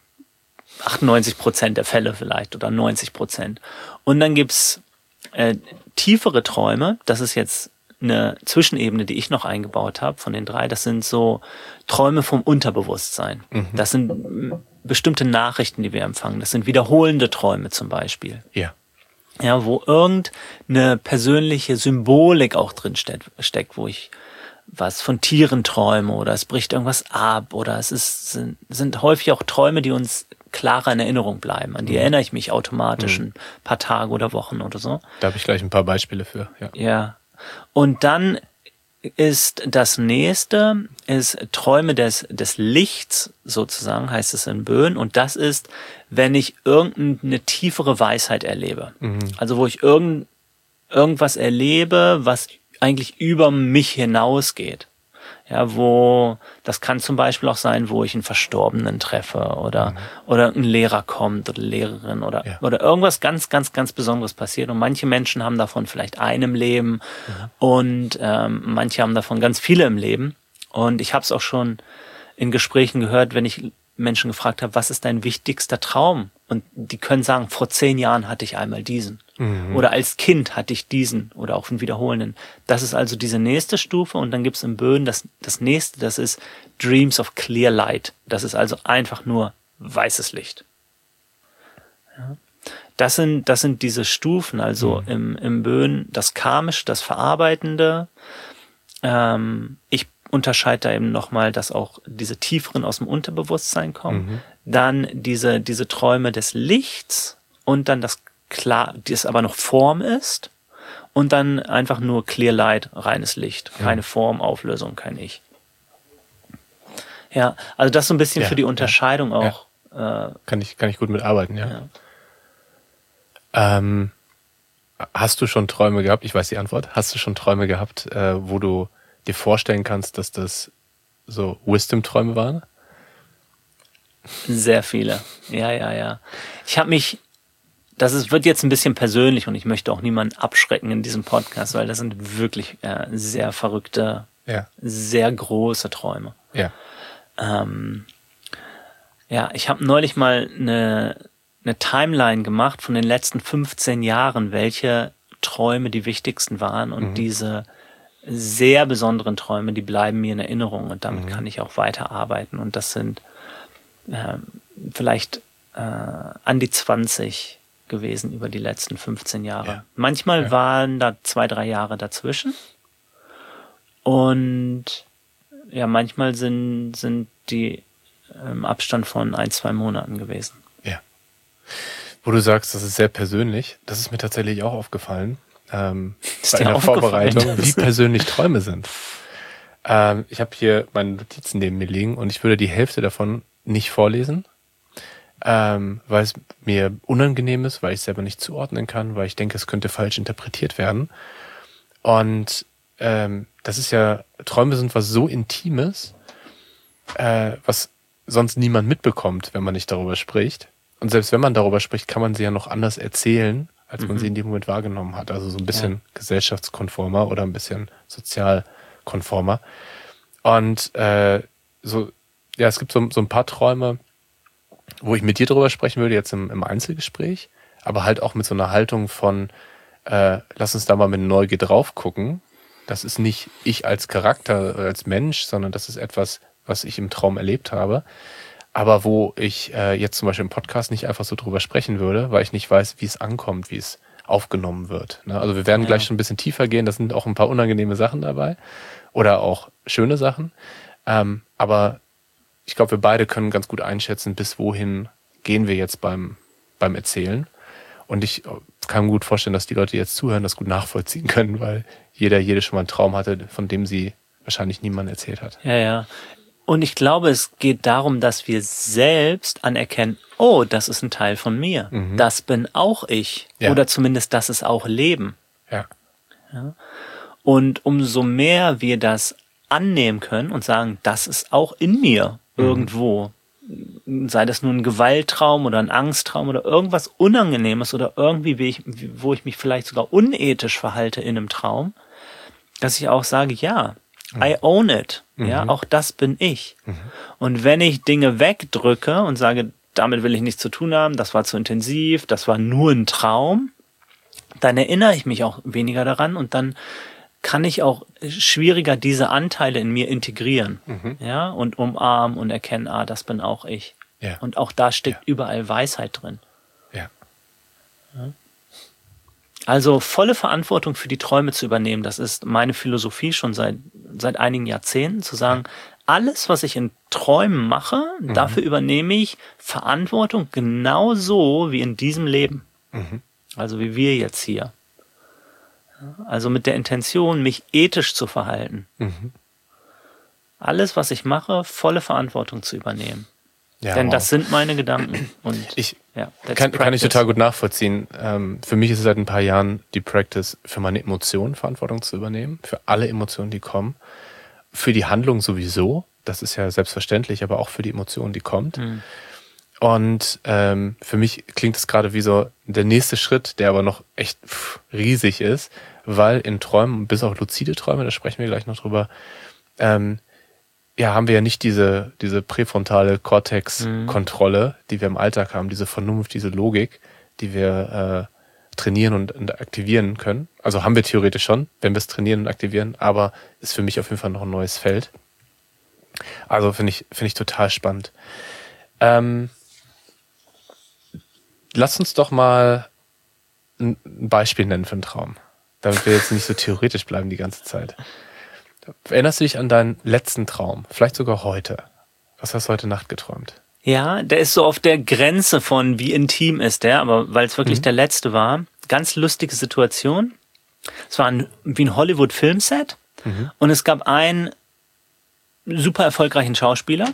98% der Fälle vielleicht oder 90%. Und dann gibt's tiefere Träume, das ist jetzt eine Zwischenebene, die ich noch eingebaut habe von den 3, das sind so Träume vom Unterbewusstsein. Das sind bestimmte Nachrichten, die wir empfangen. Das sind wiederholende Träume zum Beispiel. Ja. Ja, wo irgendeine persönliche Symbolik auch drin steckt, wo ich was von Tieren träume oder es bricht irgendwas ab oder sind häufig auch Träume, die uns klarer in Erinnerung bleiben. An die erinnere ich mich automatisch ein paar Tage oder Wochen oder so. Da habe ich gleich ein paar Beispiele für. Ja. Und dann ist das nächste, Träume des Lichts sozusagen, heißt es in Bön. Und das ist, wenn ich irgendeine tiefere Weisheit erlebe. Also wo ich irgendwas erlebe, was eigentlich über mich hinausgeht. Ja, das kann zum Beispiel auch sein, wo ich einen Verstorbenen treffe oder ein Lehrer kommt oder Lehrerin oder irgendwas ganz, ganz, ganz Besonderes passiert. Und manche Menschen haben davon vielleicht einem Leben und manche haben davon ganz viele im Leben. Und ich habe es auch schon in Gesprächen gehört, wenn ich Menschen gefragt habe, was ist dein wichtigster Traum? Und die können sagen, vor 10 Jahren hatte ich einmal diesen. Oder als Kind hatte ich diesen oder auch einen wiederholenden. Das ist also diese nächste Stufe und dann gibt es im Bön das nächste, das ist Dreams of Clear Light. Das ist also einfach nur weißes Licht. Ja. Das sind diese Stufen, also im Bön das Karmisch, das Verarbeitende. Ich unterscheide da eben nochmal, dass auch diese tieferen aus dem Unterbewusstsein kommen. Dann diese Träume des Lichts und dann das aber noch Form ist. Und dann einfach nur Clear Light, reines Licht. Keine Form, Auflösung, kein Ich. Ja, also das so ein bisschen für die Unterscheidung auch. Kann ich gut mitarbeiten, ja. Hast du schon Träume gehabt? Ich weiß die Antwort. Hast du schon Träume gehabt, wo du dir vorstellen kannst, dass das so Wisdom-Träume waren? Sehr viele. Ja. Ich habe mich, wird jetzt ein bisschen persönlich und ich möchte auch niemanden abschrecken in diesem Podcast, weil das sind wirklich sehr verrückte, sehr große Träume. Ja. Ich habe neulich mal eine Timeline gemacht von den letzten 15 Jahren, welche Träume die wichtigsten waren und diese sehr besonderen Träume, die bleiben mir in Erinnerung und damit kann ich auch weiterarbeiten und das sind vielleicht an die 20 gewesen über die letzten 15 Jahre. Ja. Manchmal waren da 2-3 Jahre dazwischen und manchmal sind die im Abstand von 1-2 Monaten gewesen. Ja. Wo du sagst, das ist sehr persönlich, das ist mir tatsächlich auch aufgefallen, bei der Vorbereitung, wie persönlich Träume sind. Ich habe hier meine Notizen neben mir liegen und ich würde die Hälfte davon nicht vorlesen, weil es mir unangenehm ist, weil ich es selber nicht zuordnen kann, weil ich denke, es könnte falsch interpretiert werden. Und das ist Träume sind was so Intimes, was sonst niemand mitbekommt, wenn man nicht darüber spricht. Und selbst wenn man darüber spricht, kann man sie ja noch anders erzählen, als man sie in dem Moment wahrgenommen hat. Also so ein bisschen gesellschaftskonformer oder ein bisschen sozialkonformer. Und es gibt so ein paar Träume, wo ich mit dir drüber sprechen würde, jetzt im Einzelgespräch, aber halt auch mit so einer Haltung von, lass uns da mal mit Neugier drauf gucken. Das ist nicht ich als Charakter, als Mensch, sondern das ist etwas, was ich im Traum erlebt habe. Aber wo ich jetzt zum Beispiel im Podcast nicht einfach so drüber sprechen würde, weil ich nicht weiß, wie es ankommt, wie es aufgenommen wird. Ne? Also wir werden gleich schon ein bisschen tiefer gehen. Da sind auch ein paar unangenehme Sachen dabei oder auch schöne Sachen. Aber ich glaube, wir beide können ganz gut einschätzen, bis wohin gehen wir jetzt beim Erzählen. Und ich kann mir gut vorstellen, dass die Leute, die jetzt zuhören, das gut nachvollziehen können, weil jede schon mal einen Traum hatte, von dem sie wahrscheinlich niemand erzählt hat. Ja. Und ich glaube, es geht darum, dass wir selbst anerkennen, oh, das ist ein Teil von mir. Das bin auch ich. Ja. Oder zumindest, das ist auch Leben. Ja. Und umso mehr wir das annehmen können und sagen, das ist auch in mir irgendwo, sei das nun ein Gewalttraum oder ein Angsttraum oder irgendwas Unangenehmes oder irgendwie, wo ich mich vielleicht sogar unethisch verhalte in einem Traum, dass ich auch sage, ja, I own it. Ja, auch das bin ich. Und wenn ich Dinge wegdrücke und sage, damit will ich nichts zu tun haben, das war zu intensiv, das war nur ein Traum, dann erinnere ich mich auch weniger daran und dann kann ich auch schwieriger diese Anteile in mir integrieren, ja, und umarmen und erkennen, das bin auch ich. Ja. Und auch da steckt überall Weisheit drin. Ja. Also volle Verantwortung für die Träume zu übernehmen, das ist meine Philosophie schon seit einigen Jahrzehnten, zu sagen, alles, was ich in Träumen mache, dafür übernehme ich Verantwortung genauso wie in diesem Leben. Also wie wir jetzt hier. Also mit der Intention, mich ethisch zu verhalten. Alles, was ich mache, volle Verantwortung zu übernehmen. Ja, denn das sind meine Gedanken. Und kann ich total gut nachvollziehen. Für mich ist es seit ein paar Jahren die Practice, für meine Emotionen Verantwortung zu übernehmen, für alle Emotionen, die kommen, für die Handlung sowieso, das ist ja selbstverständlich, aber auch für die Emotionen, die kommt. Und für mich klingt es gerade wie so der nächste Schritt, der aber noch echt riesig ist, weil in Träumen, bis auf luzide Träume, da sprechen wir gleich noch drüber, haben wir ja nicht diese präfrontale Cortex-Kontrolle, die wir im Alltag haben, diese Vernunft, diese Logik, die wir trainieren und aktivieren können. Also haben wir theoretisch schon, wenn wir es trainieren und aktivieren, aber ist für mich auf jeden Fall noch ein neues Feld. Also finde ich total spannend. Lass uns doch mal ein Beispiel nennen für einen Traum, damit wir jetzt nicht so theoretisch bleiben die ganze Zeit. Erinnerst du dich an deinen letzten Traum? Vielleicht sogar heute. Was hast du heute Nacht geträumt? Ja, der ist so auf der Grenze von wie intim ist der, aber weil es wirklich der letzte war. Ganz lustige Situation. Es war wie ein Hollywood-Filmset und es gab einen super erfolgreichen Schauspieler,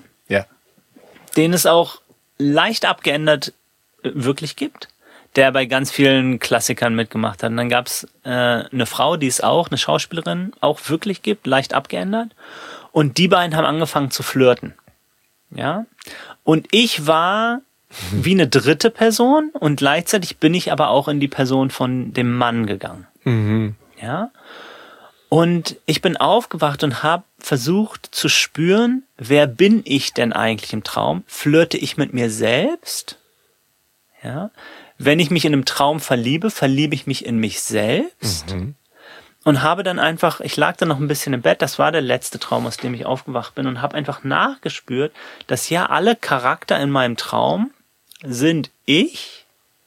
den es auch leicht abgeändert wirklich gibt, der bei ganz vielen Klassikern mitgemacht hat. Und dann gab es eine Frau, die es auch, eine Schauspielerin, auch wirklich gibt, leicht abgeändert. Und die beiden haben angefangen zu flirten. Ja. Und ich war wie eine dritte Person und gleichzeitig bin ich aber auch in die Person von dem Mann gegangen. Ja. Und ich bin aufgewacht und habe versucht zu spüren, wer bin ich denn eigentlich im Traum? Flirte ich mit mir selbst? Ja. Wenn ich mich in einem Traum verliebe, verliebe ich mich in mich selbst. Und habe dann einfach, ich lag dann noch ein bisschen im Bett, das war der letzte Traum, aus dem ich aufgewacht bin und habe einfach nachgespürt, dass ja alle Charakter in meinem Traum sind ich.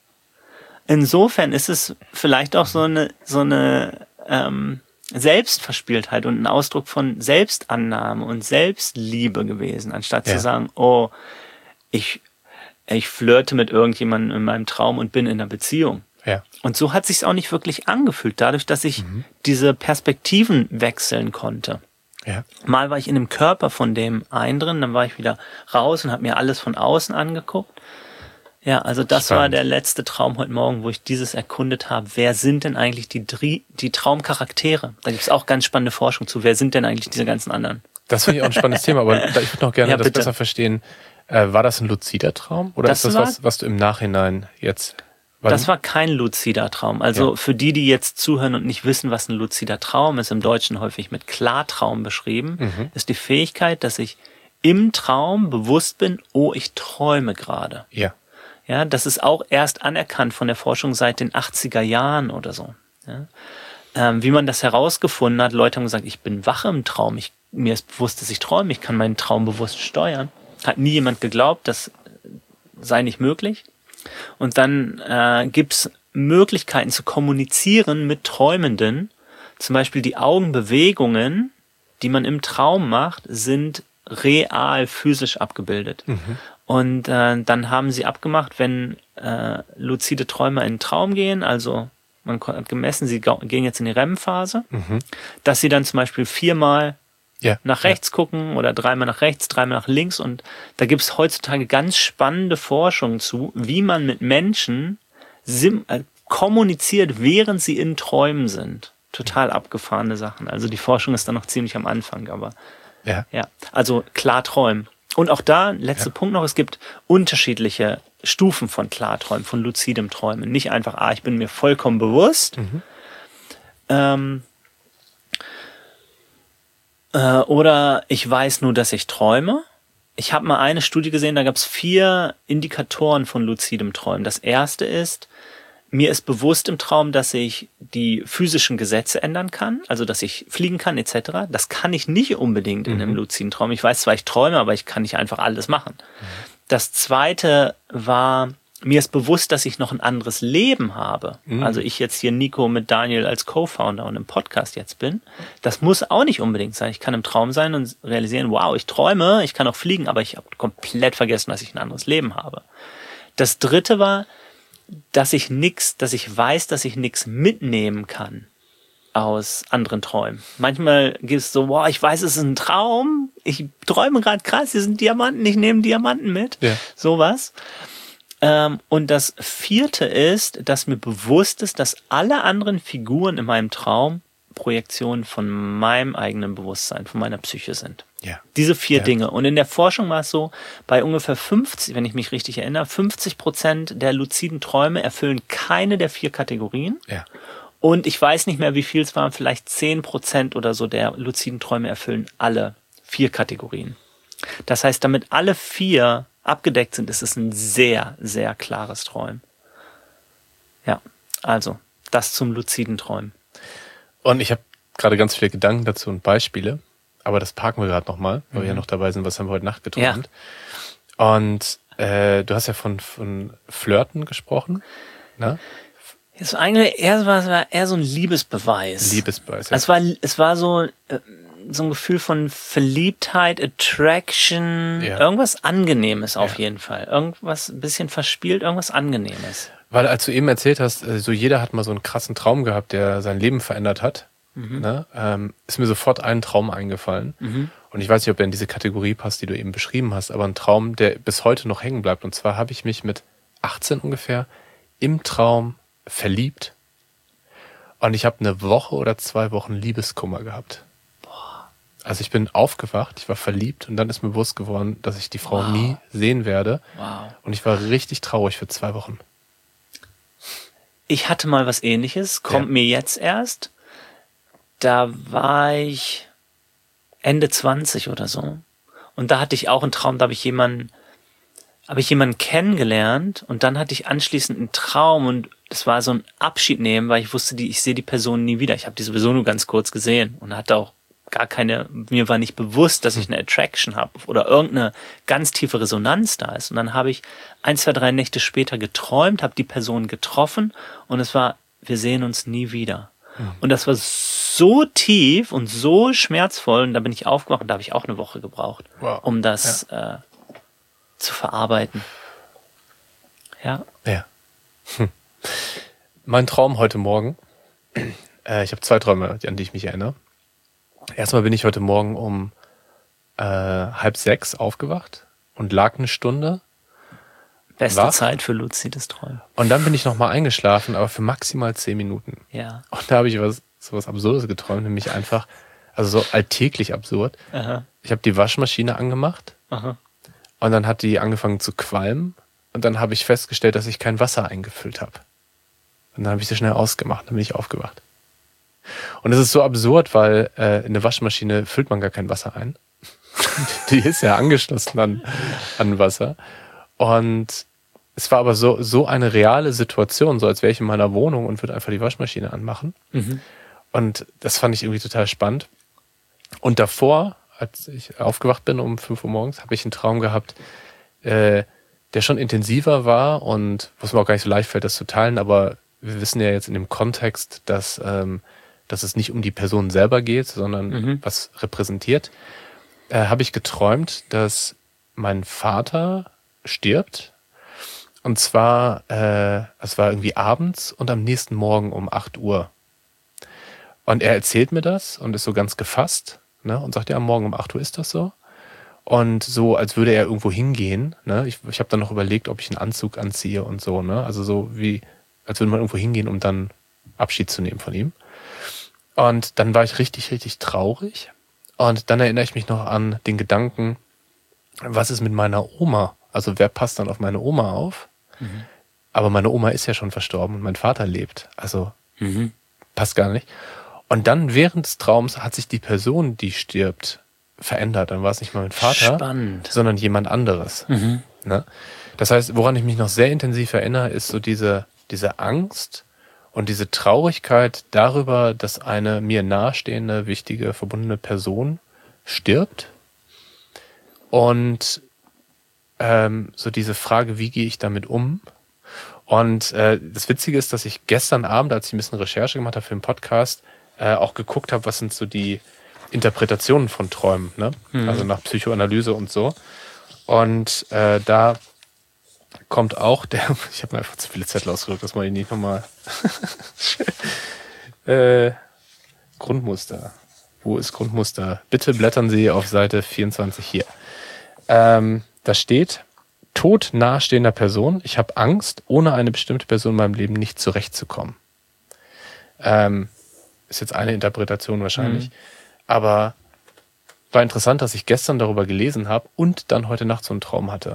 Insofern ist es vielleicht auch so eine Selbstverspieltheit und ein Ausdruck von Selbstannahme und Selbstliebe gewesen, anstatt zu sagen, oh, ich flirte mit irgendjemandem in meinem Traum und bin in einer Beziehung. Ja. Und so hat sich's auch nicht wirklich angefühlt, dadurch, dass ich diese Perspektiven wechseln konnte. Ja. Mal war ich in dem Körper von dem einen drin, dann war ich wieder raus und habe mir alles von außen angeguckt. Ja, also das war der letzte Traum heute Morgen, wo ich dieses erkundet habe. Wer sind denn eigentlich die Traumcharaktere? Da gibt's auch ganz spannende Forschung zu. Wer sind denn eigentlich diese ganzen anderen? Das finde ich auch ein spannendes Thema, aber ich würde noch gerne das besser verstehen. War das ein luzider Traum oder ist das was du im Nachhinein jetzt... Das war kein luzider Traum. Also für die jetzt zuhören und nicht wissen, was ein luzider Traum ist, im Deutschen häufig mit Klartraum beschrieben, ist die Fähigkeit, dass ich im Traum bewusst bin, oh, ich träume gerade. Ja. Ja, das ist auch erst anerkannt von der Forschung seit den 80er Jahren oder so. Ja. Wie man das herausgefunden hat, Leute haben gesagt, ich bin wach im Traum, mir ist bewusst, dass ich träume, ich kann meinen Traum bewusst steuern. Hat nie jemand geglaubt, das sei nicht möglich. Und dann gibt's Möglichkeiten zu kommunizieren mit Träumenden. Zum Beispiel die Augenbewegungen, die man im Traum macht, sind real physisch abgebildet. Und dann haben sie abgemacht, wenn luzide Träumer in den Traum gehen, also man hat gemessen, sie gehen jetzt in die REM-Phase, dass sie dann zum Beispiel 4-mal nach rechts gucken oder 3-mal nach rechts, 3-mal nach links. Und da gibt es heutzutage ganz spannende Forschung zu, wie man mit Menschen kommuniziert, während sie in Träumen sind. Total abgefahrene Sachen. Also die Forschung ist da noch ziemlich am Anfang, aber ja. Also klar träumen. Und auch da, letzter Punkt noch, es gibt unterschiedliche Stufen von Klarträumen, von luzidem Träumen. Nicht einfach, ich bin mir vollkommen bewusst, oder ich weiß nur, dass ich träume. Ich habe mal eine Studie gesehen, da gab es 4 Indikatoren von luzidem Träumen. Das erste ist, mir ist bewusst im Traum, dass ich die physischen Gesetze ändern kann, also dass ich fliegen kann etc. Das kann ich nicht unbedingt in einem luziden Traum. Ich weiß zwar, ich träume, aber ich kann nicht einfach alles machen. Das zweite war, mir ist bewusst, dass ich noch ein anderes Leben habe. Also ich jetzt hier Nico mit Daniel als Co-Founder und im Podcast jetzt bin. Das muss auch nicht unbedingt sein. Ich kann im Traum sein und realisieren, wow, ich träume, ich kann auch fliegen, aber ich habe komplett vergessen, dass ich ein anderes Leben habe. Das dritte war, dass ich weiß, dass ich nichts mitnehmen kann aus anderen Träumen. Manchmal gibt es so, wow, ich weiß, es ist ein Traum, ich träume gerade krass, hier sind Diamanten, ich nehme Diamanten mit. Ja. Sowas. Und das vierte ist, dass mir bewusst ist, dass alle anderen Figuren in meinem Traum Projektionen von meinem eigenen Bewusstsein, von meiner Psyche sind. Ja. Diese 4 Dinge. Und in der Forschung war es so, bei ungefähr 50, wenn ich mich richtig erinnere, 50% der luziden Träume erfüllen keine der 4 Kategorien. Ja. Und ich weiß nicht mehr, wie viel es waren, vielleicht 10% oder so der luziden Träume erfüllen alle 4 Kategorien. Das heißt, damit alle 4 abgedeckt sind, ist es ein sehr, sehr klares Träumen. Ja, also das zum luziden Träumen. Und ich habe gerade ganz viele Gedanken dazu und Beispiele, aber das parken wir gerade nochmal, weil wir ja noch dabei sind, was haben wir heute Nacht geträumt. Ja. Und du hast ja von Flirten gesprochen, ne? Es war eigentlich eher so ein Liebesbeweis. Liebesbeweis, ja. Es war so, so ein Gefühl von Verliebtheit, Attraction, irgendwas Angenehmes auf jeden Fall. Irgendwas ein bisschen verspielt, irgendwas Angenehmes. Weil als du eben erzählt hast, so jeder hat mal so einen krassen Traum gehabt, der sein Leben verändert hat, ne? Ist mir sofort ein Traum eingefallen. Und ich weiß nicht, ob er in diese Kategorie passt, die du eben beschrieben hast, aber ein Traum, der bis heute noch hängen bleibt. Und zwar habe ich mich mit 18 ungefähr im Traum verliebt. Und ich habe eine Woche oder 2 Wochen Liebeskummer gehabt. Also ich bin aufgewacht, ich war verliebt und dann ist mir bewusst geworden, dass ich die Frau nie sehen werde. Und ich war richtig traurig für 2 Wochen. Ich hatte mal was Ähnliches, kommt mir jetzt erst. Da war ich Ende 20 oder so. Und da hatte ich auch einen Traum, da habe ich jemanden kennengelernt und dann hatte ich anschließend einen Traum und es war so ein Abschied nehmen, weil ich wusste, ich sehe die Person nie wieder. Ich habe die sowieso nur ganz kurz gesehen und hatte auch mir war nicht bewusst, dass ich eine Attraction habe oder irgendeine ganz tiefe Resonanz da ist. Und dann habe ich 1, 2, 3 Nächte später geträumt, habe die Person getroffen und es war, wir sehen uns nie wieder. Und das war so tief und so schmerzvoll und da bin ich aufgewacht und da habe ich auch eine Woche gebraucht, um das zu verarbeiten. Ja. Mein Traum heute Morgen, ich habe 2 Träume, an die ich mich erinnere. Erstmal bin ich heute Morgen um 5:30 aufgewacht und lag eine Stunde. Beste Zeit für luzides Träumen. Und dann bin ich nochmal eingeschlafen, aber für maximal 10 Minuten. Ja. Und da habe ich sowas Absurdes geträumt, nämlich einfach, also so alltäglich absurd. Aha. Ich habe die Waschmaschine angemacht. Aha. Und dann hat die angefangen zu qualmen. Und dann habe ich festgestellt, dass ich kein Wasser eingefüllt habe. Und dann habe ich sie schnell ausgemacht, dann bin ich aufgewacht. Und es ist so absurd, weil in eine Waschmaschine füllt man gar kein Wasser ein. Die ist ja angeschlossen an Wasser. Und es war aber so eine reale Situation, so als wäre ich in meiner Wohnung und würde einfach die Waschmaschine anmachen. Und das fand ich irgendwie total spannend. Und davor, als ich aufgewacht bin um 5 Uhr morgens, habe ich einen Traum gehabt, der schon intensiver war und wo es mir auch gar nicht so leicht fällt, das zu teilen, aber wir wissen ja jetzt in dem Kontext, dass es nicht um die Person selber geht, sondern was repräsentiert, habe ich geträumt, dass mein Vater stirbt. Und zwar, es war irgendwie abends und am nächsten Morgen um 8 Uhr. Und er erzählt mir das und ist so ganz gefasst, ne, und sagt, ja, morgen um 8 Uhr ist das so. Und so, als würde er irgendwo hingehen. Ne? Ich habe dann noch überlegt, ob ich einen Anzug anziehe und so. Ne? Also so wie, als würde man irgendwo hingehen, um dann Abschied zu nehmen von ihm. Und dann war ich richtig, richtig traurig. Und dann erinnere ich mich noch an den Gedanken, was ist mit meiner Oma? Also wer passt dann auf meine Oma auf? Aber meine Oma ist ja schon verstorben und mein Vater lebt. Also passt gar nicht. Und dann während des Traums hat sich die Person, die stirbt, verändert. Dann war es nicht mal mein Vater, sondern jemand anderes. Ne? Das heißt, woran ich mich noch sehr intensiv erinnere, ist so diese Angst und diese Traurigkeit darüber, dass eine mir nahestehende, wichtige, verbundene Person stirbt. Und so diese Frage, wie gehe ich damit um? Und das Witzige ist, dass ich gestern Abend, als ich ein bisschen Recherche gemacht habe für den Podcast, auch geguckt habe, was sind so die Interpretationen von Träumen, ne? Also nach Psychoanalyse und so. Und da kommt auch ich habe mir einfach zu viele Zettel ausgedrückt, das mache ich nicht nochmal. Grundmuster. Wo ist Grundmuster? Bitte blättern Sie auf Seite 24 hier. Da steht, Tod nahestehender Person. Ich habe Angst, ohne eine bestimmte Person in meinem Leben nicht zurechtzukommen. Ist jetzt eine Interpretation wahrscheinlich. Aber war interessant, dass ich gestern darüber gelesen habe und dann heute Nacht so einen Traum hatte.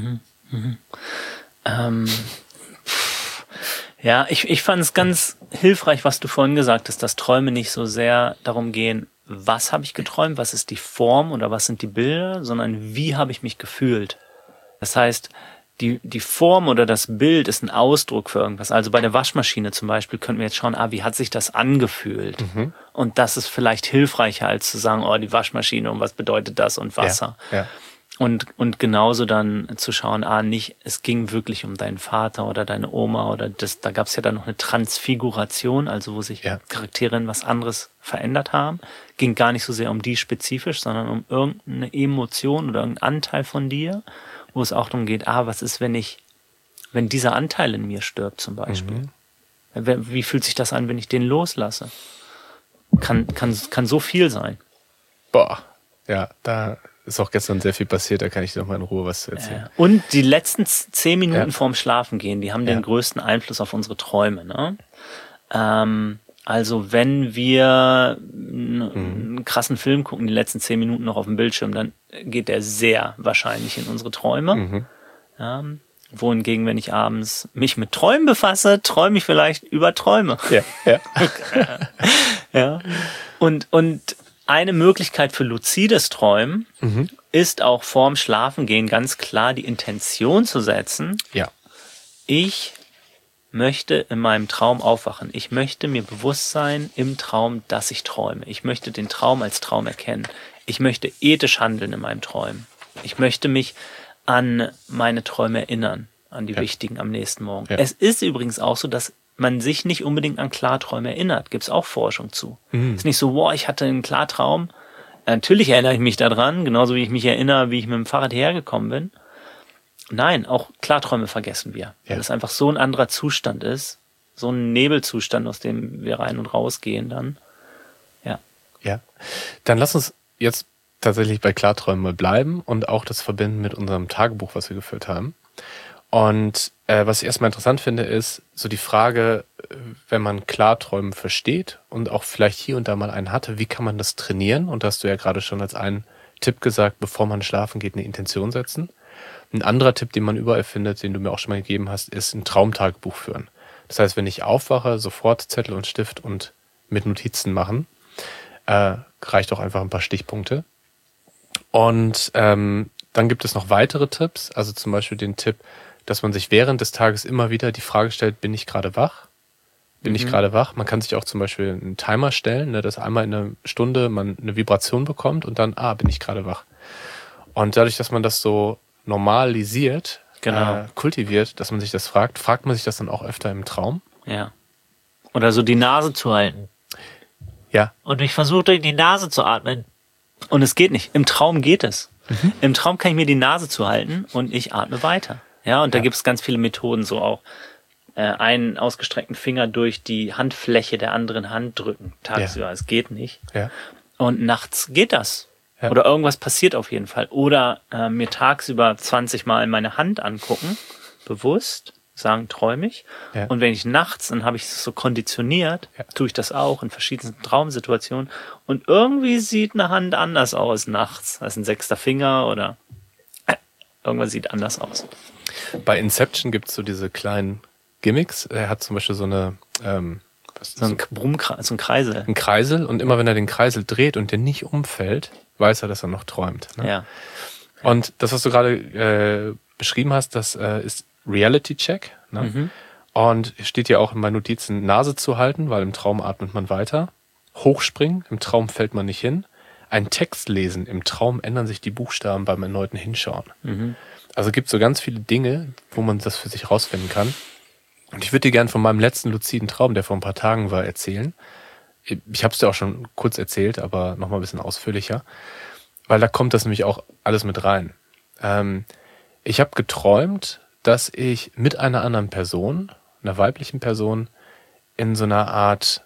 Ja, ich fand es ganz hilfreich, was du vorhin gesagt hast, dass Träume nicht so sehr darum gehen, was habe ich geträumt, was ist die Form oder was sind die Bilder, sondern wie habe ich mich gefühlt. Das heißt, die Form oder das Bild ist ein Ausdruck für irgendwas. Also bei der Waschmaschine zum Beispiel könnten wir jetzt schauen, wie hat sich das angefühlt? Und das ist vielleicht hilfreicher, als zu sagen, die Waschmaschine und was bedeutet das und Wasser. Ja. Und genauso dann zu schauen, nicht, es ging wirklich um deinen Vater oder deine Oma oder da gab es ja dann noch eine Transfiguration, also wo sich Charaktere in was anderes verändert haben. Ging gar nicht so sehr um die spezifisch, sondern um irgendeine Emotion oder irgendeinen Anteil von dir, wo es auch darum geht, was ist, wenn dieser Anteil in mir stirbt zum Beispiel? Wie fühlt sich das an, wenn ich den loslasse? Kann so viel sein. Boah, ja, da ist auch gestern sehr viel passiert, da kann ich dir noch mal in Ruhe was zu erzählen. Und die letzten 10 Minuten vorm Schlafengehen, die haben den größten Einfluss auf unsere Träume. Ne? Also wenn wir einen krassen Film gucken, die letzten 10 Minuten noch auf dem Bildschirm, dann geht der sehr wahrscheinlich in unsere Träume. Ja, wohingegen, wenn ich abends mich mit Träumen befasse, träume ich vielleicht über Träume. Ja. Und eine Möglichkeit für luzides Träumen ist auch vorm Schlafengehen ganz klar die Intention zu setzen. Ja. Ich möchte in meinem Traum aufwachen. Ich möchte mir bewusst sein im Traum, dass ich träume. Ich möchte den Traum als Traum erkennen. Ich möchte ethisch handeln in meinem Träumen. Ich möchte mich an meine Träume erinnern, an die wichtigen am nächsten Morgen. Ja. Es ist übrigens auch so, dass man sich nicht unbedingt an Klarträume erinnert. Gibt es auch Forschung zu. Ist nicht so, ich hatte einen Klartraum. Natürlich erinnere ich mich daran, genauso wie ich mich erinnere, wie ich mit dem Fahrrad hergekommen bin. Nein, auch Klarträume vergessen wir. Weil es einfach so ein anderer Zustand ist. So ein Nebelzustand, aus dem wir rein und raus gehen dann. Ja. Dann lass uns jetzt tatsächlich bei Klarträumen mal bleiben und auch das verbinden mit unserem Tagebuch, was wir geführt haben. Und was ich erstmal interessant finde, ist so die Frage, wenn man Klarträumen versteht und auch vielleicht hier und da mal einen hatte, wie kann man das trainieren? Und da hast du ja gerade schon als einen Tipp gesagt, bevor man schlafen geht, eine Intention setzen. Ein anderer Tipp, den man überall findet, den du mir auch schon mal gegeben hast, ist ein Traumtagebuch führen. Das heißt, wenn ich aufwache, sofort Zettel und Stift und mit Notizen machen. Reicht auch einfach ein paar Stichpunkte. Und dann gibt es noch weitere Tipps, also zum Beispiel den Tipp, dass man sich während des Tages immer wieder die Frage stellt, bin ich gerade wach? Bin ich gerade wach? Man kann sich auch zum Beispiel einen Timer stellen, dass einmal in einer Stunde man eine Vibration bekommt und dann, bin ich gerade wach? Und dadurch, dass man das so normalisiert, kultiviert, dass man sich das fragt man sich das dann auch öfter im Traum? Ja. Oder so die Nase zu halten. Ja. Und ich versuche durch die Nase zu atmen. Und es geht nicht. Im Traum geht es. Im Traum kann ich mir die Nase zuhalten und ich atme weiter. Ja, und da gibt es ganz viele Methoden, so auch einen ausgestreckten Finger durch die Handfläche der anderen Hand drücken. Tagsüber, es geht nicht. Ja. Und nachts geht das. Ja. Oder irgendwas passiert auf jeden Fall. Oder mir tagsüber 20 Mal meine Hand angucken, bewusst, sagen, träume ich. Ja. Und wenn ich nachts, dann habe ich es so konditioniert, tue ich das auch in verschiedensten Traumsituationen. Und irgendwie sieht eine Hand anders aus nachts. Das ist ein 6. Finger oder irgendwas sieht anders aus. Bei Inception gibt es so diese kleinen Gimmicks. Er hat zum Beispiel so eine so ein Kreisel. Ein Kreisel, und immer wenn er den Kreisel dreht und der nicht umfällt, weiß er, dass er noch träumt. Ne? Ja. Und das, was du gerade beschrieben hast, das ist Reality Check. Ne? Und steht ja auch in meinen Notizen, Nase zu halten, weil im Traum atmet man weiter. Hochspringen, im Traum fällt man nicht hin. Ein Text lesen, im Traum ändern sich die Buchstaben beim erneuten Hinschauen. Also gibt es so ganz viele Dinge, wo man das für sich rausfinden kann. Und ich würde dir gerne von meinem letzten luziden Traum, der vor ein paar Tagen war, erzählen. Ich habe es dir auch schon kurz erzählt, aber nochmal ein bisschen ausführlicher. Weil da kommt das nämlich auch alles mit rein. Ich habe geträumt, dass ich mit einer anderen Person, einer weiblichen Person, in so einer Art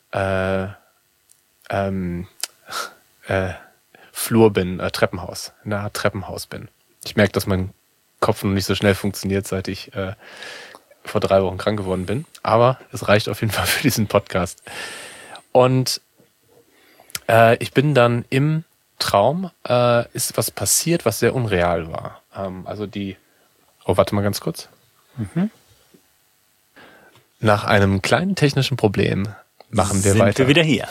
Flur bin, Treppenhaus, in einer Art Treppenhaus bin. Ich merke, dass mein Kopf noch nicht so schnell funktioniert, seit ich vor 3 Wochen krank geworden bin. Aber es reicht auf jeden Fall für diesen Podcast. Und ich bin dann im Traum, ist was passiert, was sehr unreal war. Warte mal ganz kurz. Nach einem kleinen technischen Problem machen wir weiter. Sind wir wieder hier.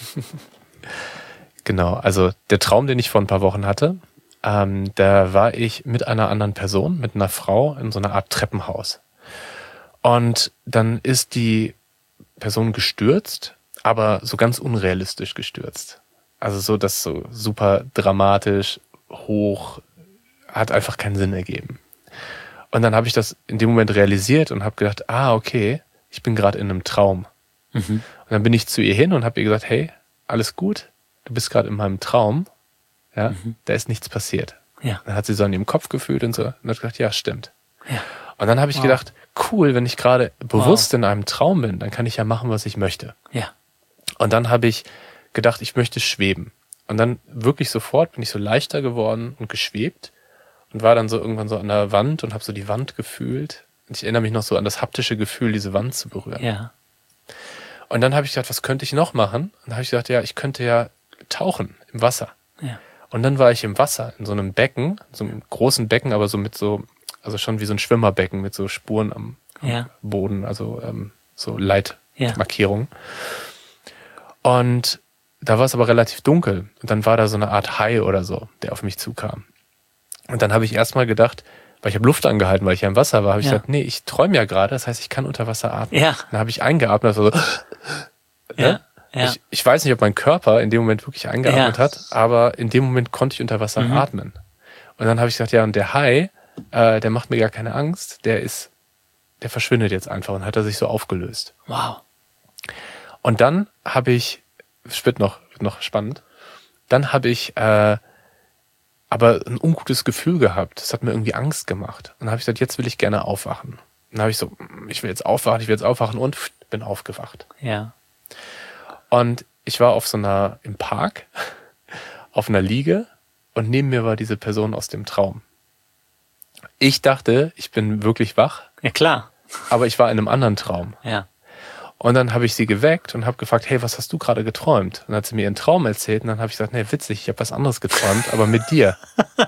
Genau, also der Traum, den ich vor ein paar Wochen hatte, da war ich mit einer anderen Person, mit einer Frau in so einer Art Treppenhaus. Und dann ist die Person gestürzt, aber so ganz unrealistisch gestürzt. Also so, das so super dramatisch, hoch, hat einfach keinen Sinn ergeben. Und dann habe ich das in dem Moment realisiert und habe gedacht, okay, ich bin gerade in einem Traum. Und dann bin ich zu ihr hin und habe ihr gesagt, hey, alles gut, du bist gerade in meinem Traum, ja, da ist nichts passiert. Ja. Dann hat sie so an ihrem Kopf gefühlt und so und hat gesagt, ja, stimmt. Ja. Und dann habe ich gedacht, cool, wenn ich gerade bewusst in einem Traum bin, dann kann ich ja machen, was ich möchte. Ja. Und dann habe ich gedacht, ich möchte schweben. Und dann wirklich sofort bin ich so leichter geworden und geschwebt und war dann so irgendwann so an der Wand und habe so die Wand gefühlt. Und ich erinnere mich noch so an das haptische Gefühl, diese Wand zu berühren. Ja. Und dann habe ich gedacht, was könnte ich noch machen? Und dann habe ich gedacht, ja, ich könnte ja tauchen im Wasser. Ja. Und dann war ich im Wasser, in so einem Becken, so einem großen Becken, aber so mit so, also schon wie so ein Schwimmerbecken mit so Spuren am Boden, also so Leitmarkierungen. Und da war es aber relativ dunkel. Und dann war da so eine Art Hai oder so, der auf mich zukam. Und dann habe ich erstmal gedacht, weil ich habe Luft angehalten, weil ich ja im Wasser war, habe ich gesagt, nee, ich träume ja gerade, das heißt, ich kann unter Wasser atmen. Ja. Dann habe ich eingeatmet, also Ja. Ich weiß nicht, ob mein Körper in dem Moment wirklich eingeatmet hat, aber in dem Moment konnte ich unter Wasser atmen. Und dann habe ich gesagt, ja, und der Hai, der macht mir gar keine Angst, der verschwindet jetzt einfach und hat er sich so aufgelöst. Wow. Und dann habe ich, wird noch spannend, dann habe ich aber ein ungutes Gefühl gehabt. Das hat mir irgendwie Angst gemacht. Und dann habe ich gesagt, jetzt will ich gerne aufwachen. Und dann habe ich so, ich will jetzt aufwachen und bin aufgewacht. Ja. Und ich war im Park, auf einer Liege und neben mir war diese Person aus dem Traum. Ich dachte, ich bin wirklich wach. Ja, klar. Aber ich war in einem anderen Traum. Ja. Und dann habe ich sie geweckt und habe gefragt, hey, was hast du gerade geträumt? Und dann hat sie mir ihren Traum erzählt und dann habe ich gesagt, nee, witzig, ich habe was anderes geträumt, aber mit dir.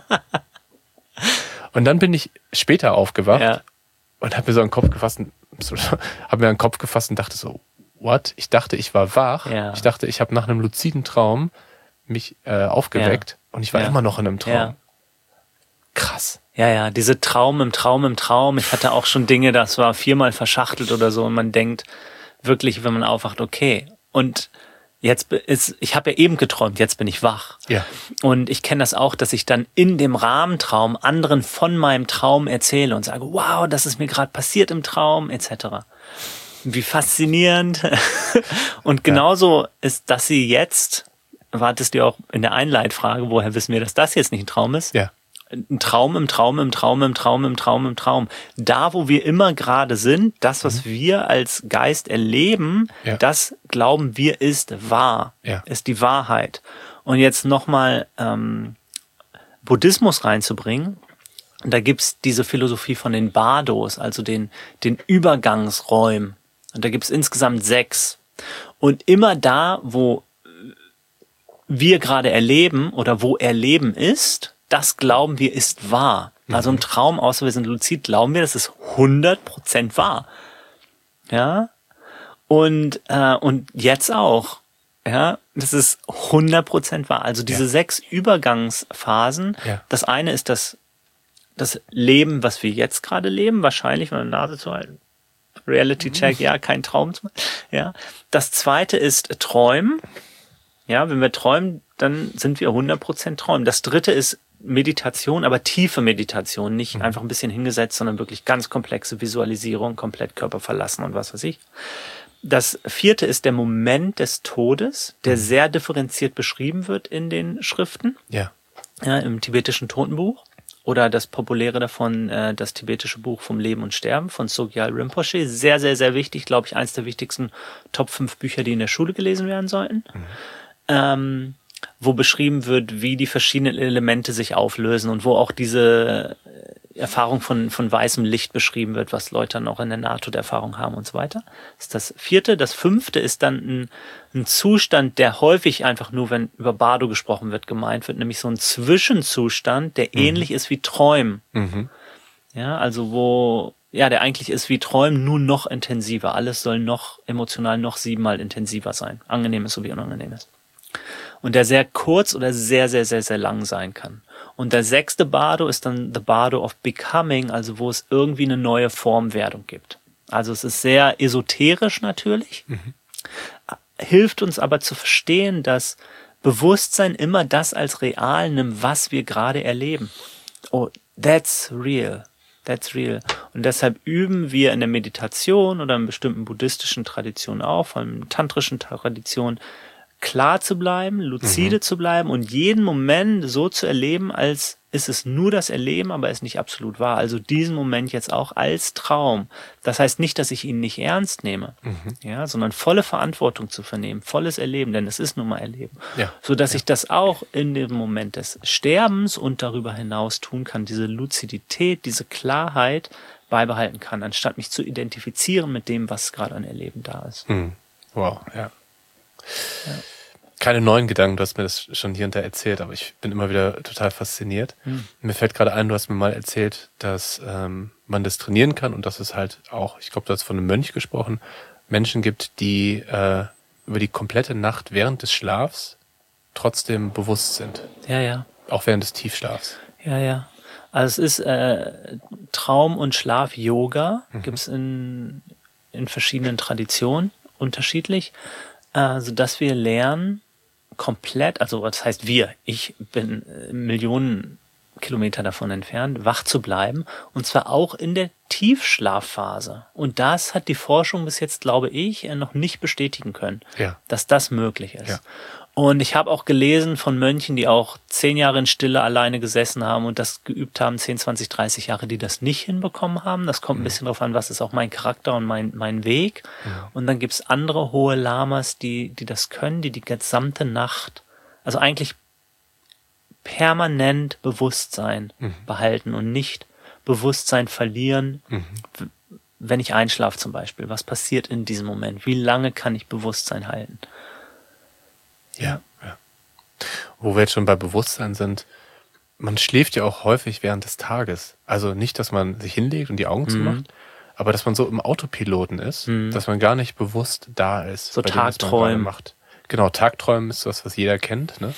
Und dann bin ich später aufgewacht und habe mir so einen Kopf gefasst und dachte so, what? Ich dachte, ich war wach. Ja. Ich dachte, ich habe nach einem luziden Traum mich aufgeweckt und ich war immer noch in einem Traum. Ja. Krass. Ja, diese Traum im Traum. Ich hatte auch schon Dinge, das war 4-mal verschachtelt oder so und man denkt wirklich, wenn man aufwacht, okay. Und ich habe ja eben geträumt, jetzt bin ich wach. Ja. Und ich kenne das auch, dass ich dann in dem Rahmentraum anderen von meinem Traum erzähle und sage, wow, das ist mir gerade passiert im Traum, etc. Wie faszinierend. Und genauso ist, dass sie jetzt, wartest du auch in der Einleitfrage, woher wissen wir, dass das jetzt nicht ein Traum ist? Ja. Ein Traum im Traum. Da, wo wir immer gerade sind, das, was wir als Geist erleben, das glauben wir ist wahr, ist die Wahrheit. Und jetzt nochmal Buddhismus reinzubringen, da gibt's diese Philosophie von den Bardos, also den Übergangsräumen. Und da gibt's insgesamt 6. Und immer da, wo wir gerade erleben oder wo Erleben ist, das glauben wir ist wahr. Also im Traum, außer wir sind luzid, glauben wir, das ist 100% wahr. Ja? Und jetzt auch. Ja? Das ist 100% wahr. Also diese 6 Übergangsphasen. Ja. Das eine ist das Leben, was wir jetzt gerade leben, wahrscheinlich, wenn man Nase zu halten. Reality-Check, kein Traum. Ja. Das zweite ist Träumen. Ja, wenn wir träumen, dann sind wir 100% träumen. Das dritte ist Meditation, aber tiefe Meditation, nicht einfach ein bisschen hingesetzt, sondern wirklich ganz komplexe Visualisierung, komplett Körper verlassen und was weiß ich. Das vierte ist der Moment des Todes, der sehr differenziert beschrieben wird in den Schriften. Ja, im tibetischen Totenbuch. Oder das populäre davon, das tibetische Buch vom Leben und Sterben von Sogyal Rinpoche. Sehr, sehr, sehr wichtig, glaube ich, eins der wichtigsten Top 5 Bücher, die in der Schule gelesen werden sollten. Wo beschrieben wird, wie die verschiedenen Elemente sich auflösen und wo auch diese Erfahrung von weißem Licht beschrieben wird, was Leute dann auch in der Nahtoderfahrung haben und so weiter. Das ist das vierte. Das fünfte ist dann ein Zustand, der häufig einfach nur, wenn über Bardo gesprochen wird, gemeint wird, nämlich so ein Zwischenzustand, der ähnlich ist wie Träumen. Ja, also der eigentlich ist wie Träumen, nur noch intensiver. Alles soll noch emotional noch 7-mal intensiver sein. Angenehmes sowie Unangenehmes. Und der sehr kurz oder sehr, sehr, sehr, sehr lang sein kann. Und der 6. Bardo ist dann the Bardo of Becoming, also wo es irgendwie eine neue Formwerdung gibt. Also es ist sehr esoterisch natürlich, hilft uns aber zu verstehen, dass Bewusstsein immer das als real nimmt, was wir gerade erleben. oh, that's real. That's real. Und deshalb üben wir in der Meditation oder in bestimmten buddhistischen Traditionen auch, vor allem in tantrischen Traditionen, klar zu bleiben, lucide zu bleiben und jeden Moment so zu erleben, als ist es nur das Erleben, aber ist nicht absolut wahr. Also diesen Moment jetzt auch als Traum. Das heißt nicht, dass ich ihn nicht ernst nehme, ja, sondern volle Verantwortung zu vernehmen, volles Erleben, denn es ist nun mal Erleben. Ja. So dass ich das auch in dem Moment des Sterbens und darüber hinaus tun kann, diese Luzidität, diese Klarheit beibehalten kann, anstatt mich zu identifizieren mit dem, was gerade an Erleben da ist. Wow, ja. Keine neuen Gedanken, du hast mir das schon hier und da erzählt, aber ich bin immer wieder total fasziniert. Mir fällt gerade ein, du hast mir mal erzählt, dass man das trainieren kann und dass es halt auch, ich glaube, du hast von einem Mönch gesprochen, Menschen gibt, die über die komplette Nacht während des Schlafs trotzdem bewusst sind. Ja, ja. Auch während des Tiefschlafs. Ja, ja. Also es ist Traum- und Schlaf-Yoga, gibt's in verschiedenen Traditionen unterschiedlich, sodass wir lernen, komplett, also das heißt ich bin Millionen Kilometer davon entfernt, wach zu bleiben, und zwar auch in der Tiefschlafphase. Und das hat die Forschung bis jetzt, glaube ich, noch nicht bestätigen können, dass das möglich ist. Ja. Und ich habe auch gelesen von Mönchen, die auch 10 Jahre in Stille alleine gesessen haben und das geübt haben, 10, 20, 30 Jahre, die das nicht hinbekommen haben. Das kommt ein bisschen drauf an, was ist auch mein Charakter und mein Weg. Und dann gibt's andere hohe Lamas, die das können, die gesamte Nacht, also eigentlich permanent Bewusstsein behalten und nicht Bewusstsein verlieren, wenn ich einschlafe zum Beispiel. Was passiert in diesem Moment? Wie lange kann ich Bewusstsein halten? Ja. Wo wir jetzt schon bei Bewusstsein sind, man schläft ja auch häufig während des Tages. Also nicht, dass man sich hinlegt und die Augen zumacht, aber dass man so im Autopiloten ist, dass man gar nicht bewusst da ist. So Tagträumen. Macht. Genau, Tagträumen ist was jeder kennt. Ne?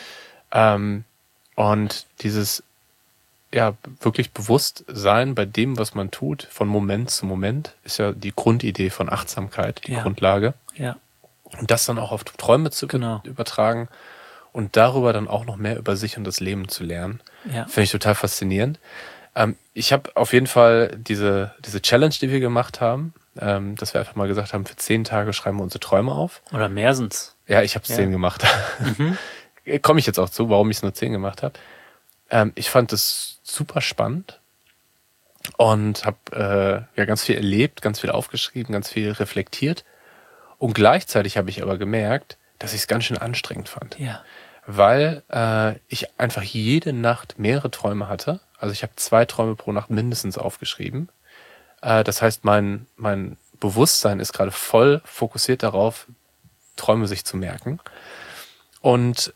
Und dieses wirklich bewusst sein bei dem, was man tut, von Moment zu Moment, ist ja die Grundidee von Achtsamkeit, die Grundlage. Ja. Und das dann auch auf Träume zu übertragen und darüber dann auch noch mehr über sich und das Leben zu lernen, finde ich total faszinierend. Ich habe auf jeden Fall diese Challenge, die wir gemacht haben, dass wir einfach mal gesagt haben, für 10 Tage schreiben wir unsere Träume auf. Oder mehr sind's. Ja, ich habe 10 gemacht. Komme ich jetzt auch zu, warum ich es nur 10 gemacht habe. Ich fand es super spannend und habe ganz viel erlebt, ganz viel aufgeschrieben, ganz viel reflektiert. Und gleichzeitig habe ich aber gemerkt, dass ich es ganz schön anstrengend fand. Ja. Weil ich einfach jede Nacht mehrere Träume hatte. Also ich habe 2 Träume pro Nacht mindestens aufgeschrieben. Das heißt, mein Bewusstsein ist gerade voll fokussiert darauf, Träume sich zu merken. Und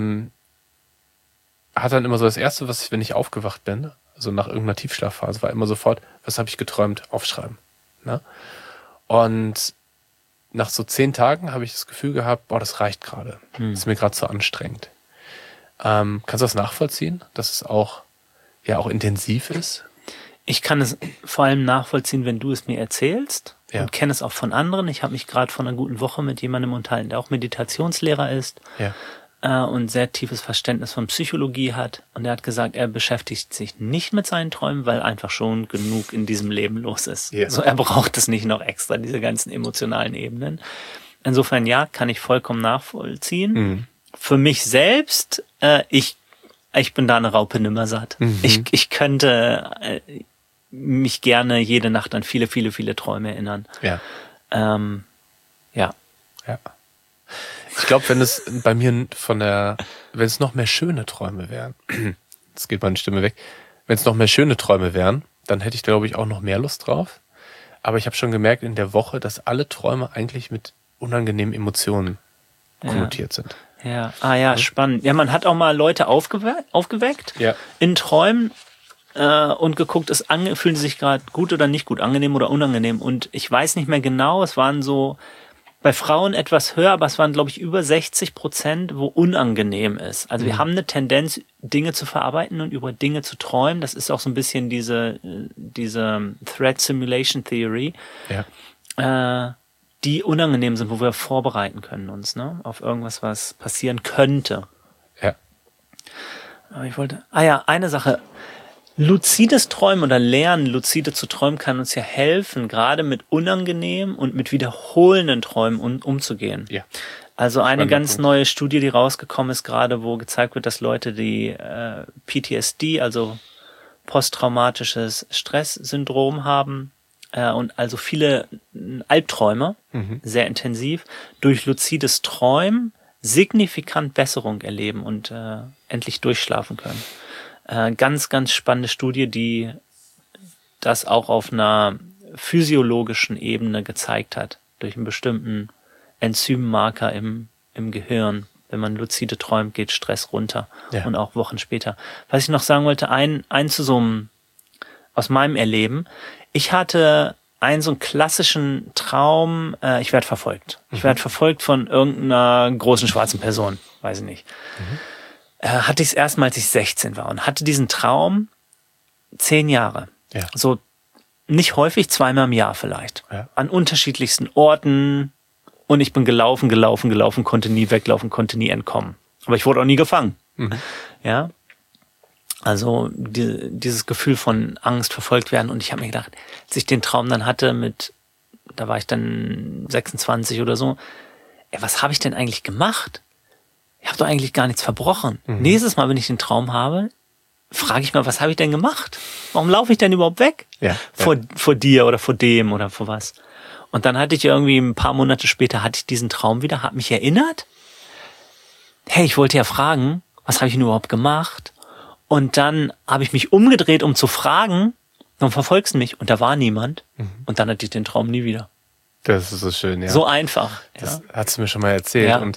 hat dann immer so das Erste, wenn ich aufgewacht bin, so nach irgendeiner Tiefschlafphase, war immer sofort, was habe ich geträumt, aufschreiben. Ne? Und nach so 10 Tagen habe ich das Gefühl gehabt, das reicht gerade. Das ist mir gerade zu anstrengend. Kannst du das nachvollziehen, dass es auch intensiv ist? Ich kann es vor allem nachvollziehen, wenn du es mir erzählst und kenne es auch von anderen. Ich habe mich gerade vor einer guten Woche mit jemandem unterhalten, der auch Meditationslehrer ist und sehr tiefes Verständnis von Psychologie hat. Und er hat gesagt, er beschäftigt sich nicht mit seinen Träumen, weil einfach schon genug in diesem Leben los ist. Yeah. So, er braucht es nicht noch extra, diese ganzen emotionalen Ebenen. Insofern kann ich vollkommen nachvollziehen. Für mich selbst, ich bin da eine Raupe nimmersatt. Ich könnte mich gerne jede Nacht an viele, viele, viele Träume erinnern. Ja. Ich glaube, wenn es bei mir wenn es noch mehr schöne Träume wären, jetzt geht meine Stimme weg, wenn es noch mehr schöne Träume wären, dann hätte ich, glaube ich, auch noch mehr Lust drauf. Aber ich habe schon gemerkt in der Woche, dass alle Träume eigentlich mit unangenehmen Emotionen konnotiert sind. Ja. Spannend. Ja, man hat auch mal Leute aufgeweckt in Träumen und geguckt, fühlen sie sich gerade gut oder nicht gut, angenehm oder unangenehm. Und ich weiß nicht mehr genau, es waren so bei Frauen etwas höher, aber es waren, glaube ich, über 60%, wo unangenehm ist. Also wir haben eine Tendenz, Dinge zu verarbeiten und über Dinge zu träumen. Das ist auch so ein bisschen diese Threat Simulation Theory, die unangenehm sind, wo wir vorbereiten können uns, ne, auf irgendwas, was passieren könnte. Aber eine Sache. Luzides Träumen oder Lernen, lucide zu träumen, kann uns ja helfen, gerade mit unangenehmen und mit wiederholenden Träumen umzugehen. Ja. Also eine ganz neue Studie, die rausgekommen ist gerade, wo gezeigt wird, dass Leute, die PTSD, also posttraumatisches Stresssyndrom haben und also viele Albträume, sehr intensiv, durch luzides Träumen signifikant Besserung erleben und endlich durchschlafen können. Ganz, ganz spannende Studie, die das auch auf einer physiologischen Ebene gezeigt hat, durch einen bestimmten Enzymmarker im Gehirn. Wenn man lucide träumt, geht Stress runter und auch Wochen später. Was ich noch sagen wollte, aus meinem Erleben, ich hatte so einen klassischen Traum, ich werde verfolgt. Ich werde verfolgt von irgendeiner großen schwarzen Person, weiß ich nicht. Hatte ich es erst mal, als ich 16 war und hatte diesen Traum 10 Jahre. Ja. So nicht häufig, 2-mal im Jahr vielleicht. Ja. An unterschiedlichsten Orten. Und ich bin gelaufen, konnte nie weglaufen, konnte nie entkommen. Aber ich wurde auch nie gefangen. Ja. Also dieses Gefühl von Angst, verfolgt werden. Und ich habe mir gedacht, als ich den Traum dann hatte da war ich dann 26 oder so, was habe ich denn eigentlich gemacht? Ich habe doch eigentlich gar nichts verbrochen. Nächstes Mal, wenn ich den Traum habe, frage ich mal, was habe ich denn gemacht? Warum laufe ich denn überhaupt weg? Ja. Vor dir oder vor dem oder vor was? Und dann hatte ich irgendwie ein paar Monate später diesen Traum wieder, habe mich erinnert. Hey, ich wollte ja fragen, was habe ich denn überhaupt gemacht? Und dann habe ich mich umgedreht, um zu fragen, dann verfolgst du mich. Und da war niemand. Und dann hatte ich den Traum nie wieder. Das ist so schön, ja. So einfach. Das hast du mir schon mal erzählt. Ja. Und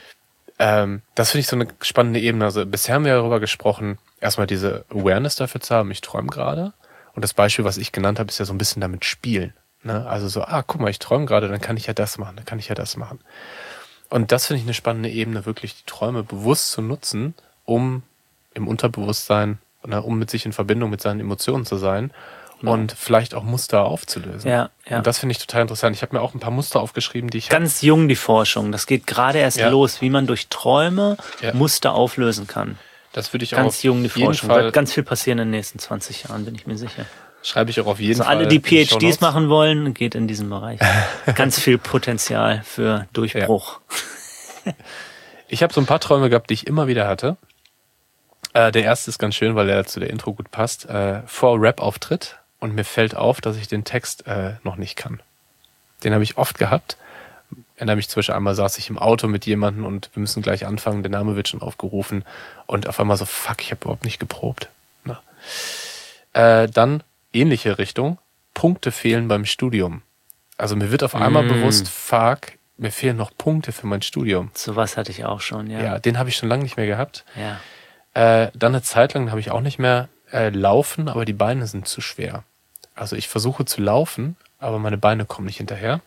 das finde ich so eine spannende Ebene. Also bisher haben wir darüber gesprochen, erstmal diese Awareness dafür zu haben, ich träume gerade. Und das Beispiel, was ich genannt habe, ist ja so ein bisschen damit spielen. Ne? Also so, guck mal, ich träume gerade, dann kann ich ja das machen, dann kann ich ja das machen. Und das finde ich eine spannende Ebene, wirklich die Träume bewusst zu nutzen, um im Unterbewusstsein, um mit sich in Verbindung mit seinen Emotionen zu sein und vielleicht auch Muster aufzulösen. Ja. Und das finde ich total interessant. Ich habe mir auch ein paar Muster aufgeschrieben, die ich Ganz jung die Forschung. Das geht gerade erst los, wie man durch Träume Muster auflösen kann. Das würde ich auch ganz jung die jeden Forschung. Fall, Wird ganz viel passieren in den nächsten 20 Jahren, bin ich mir sicher. Schreibe ich auch auf jeden Also Fall. alle, die in die PhDs Shownotes. machen wollen, geht in diesen Bereich. Ganz viel Potenzial für Durchbruch. Ich habe so ein paar Träume gehabt, die ich immer wieder hatte. Der erste ist ganz schön, weil er zu der Intro gut passt. Vor Rap-Auftritt und mir fällt auf, dass ich den Text noch nicht kann. Den habe ich oft gehabt. Erinnere mich zum Beispiel, einmal saß ich im Auto mit jemandem und wir müssen gleich anfangen, der Name wird schon aufgerufen und auf einmal so, fuck, ich habe überhaupt nicht geprobt. Dann ähnliche Richtung, Punkte fehlen beim Studium. Also mir wird auf einmal bewusst, fuck, mir fehlen noch Punkte für mein Studium. Sowas hatte ich auch schon, ja. Ja, den habe ich schon lange nicht mehr gehabt. Ja. Dann eine Zeit lang habe ich auch nicht mehr laufen, aber die Beine sind zu schwer. Also ich versuche zu laufen, aber meine Beine kommen nicht hinterher.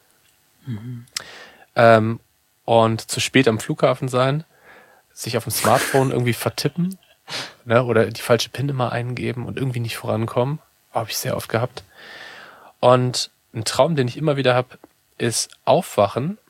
Und zu spät am Flughafen sein, sich auf dem Smartphone irgendwie vertippen, ne, oder die falsche PIN immer eingeben und irgendwie nicht vorankommen. Habe ich sehr oft gehabt. Und ein Traum, den ich immer wieder habe, ist aufwachen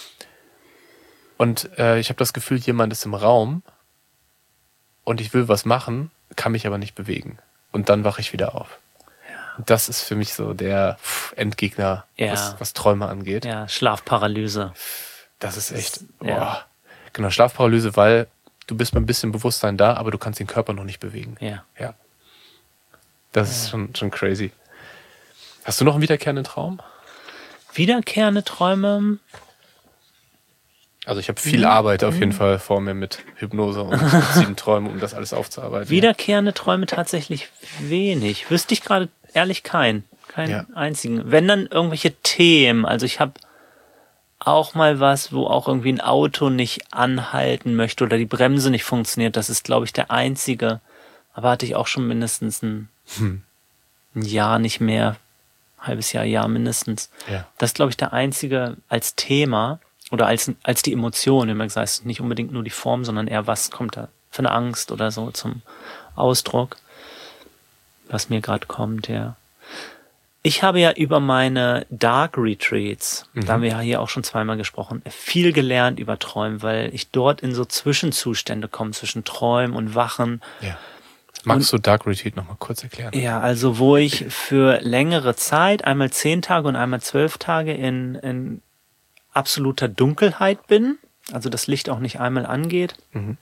und ich habe das Gefühl, jemand ist im Raum und ich will was machen, kann mich aber nicht bewegen. Und dann wache ich wieder auf. Ja. Das ist für mich so der Endgegner, was Träume angeht. Ja, Schlafparalyse. Das ist echt, Genau, Schlafparalyse, weil du bist mit ein bisschen Bewusstsein da, aber du kannst den Körper noch nicht bewegen. Ja. Das ist schon crazy. Hast du noch einen wiederkehrenden Traum? Wiederkehrende Träume? Also ich habe viel Arbeit auf jeden Fall vor mir mit Hypnose und luziden Träumen, um das alles aufzuarbeiten. Wiederkehrende Träume tatsächlich wenig. Wüsste ich gerade ehrlich keinen einzigen. Wenn dann irgendwelche Themen. Also ich habe auch mal was, wo auch irgendwie ein Auto nicht anhalten möchte oder die Bremse nicht funktioniert. Das ist, glaube ich, der einzige. Aber hatte ich auch schon mindestens ein Jahr nicht mehr. Halbes Jahr mindestens. Ja. Das ist, glaube ich, der einzige als Thema oder als die Emotion. Wie man gesagt, es ist nicht unbedingt nur die Form, sondern eher, was kommt da für eine Angst oder so zum Ausdruck, was mir gerade kommt, ja. Ich habe ja über meine Dark Retreats, da haben wir ja hier auch schon zweimal gesprochen, viel gelernt über Träumen, weil ich dort in so Zwischenzustände komme, zwischen Träumen und Wachen. Ja. Magst du Dark Retreat nochmal kurz erklären? Ja, also wo ich für längere Zeit, einmal 10 Tage und einmal 12 Tage in absoluter Dunkelheit bin, also das Licht auch nicht einmal angeht,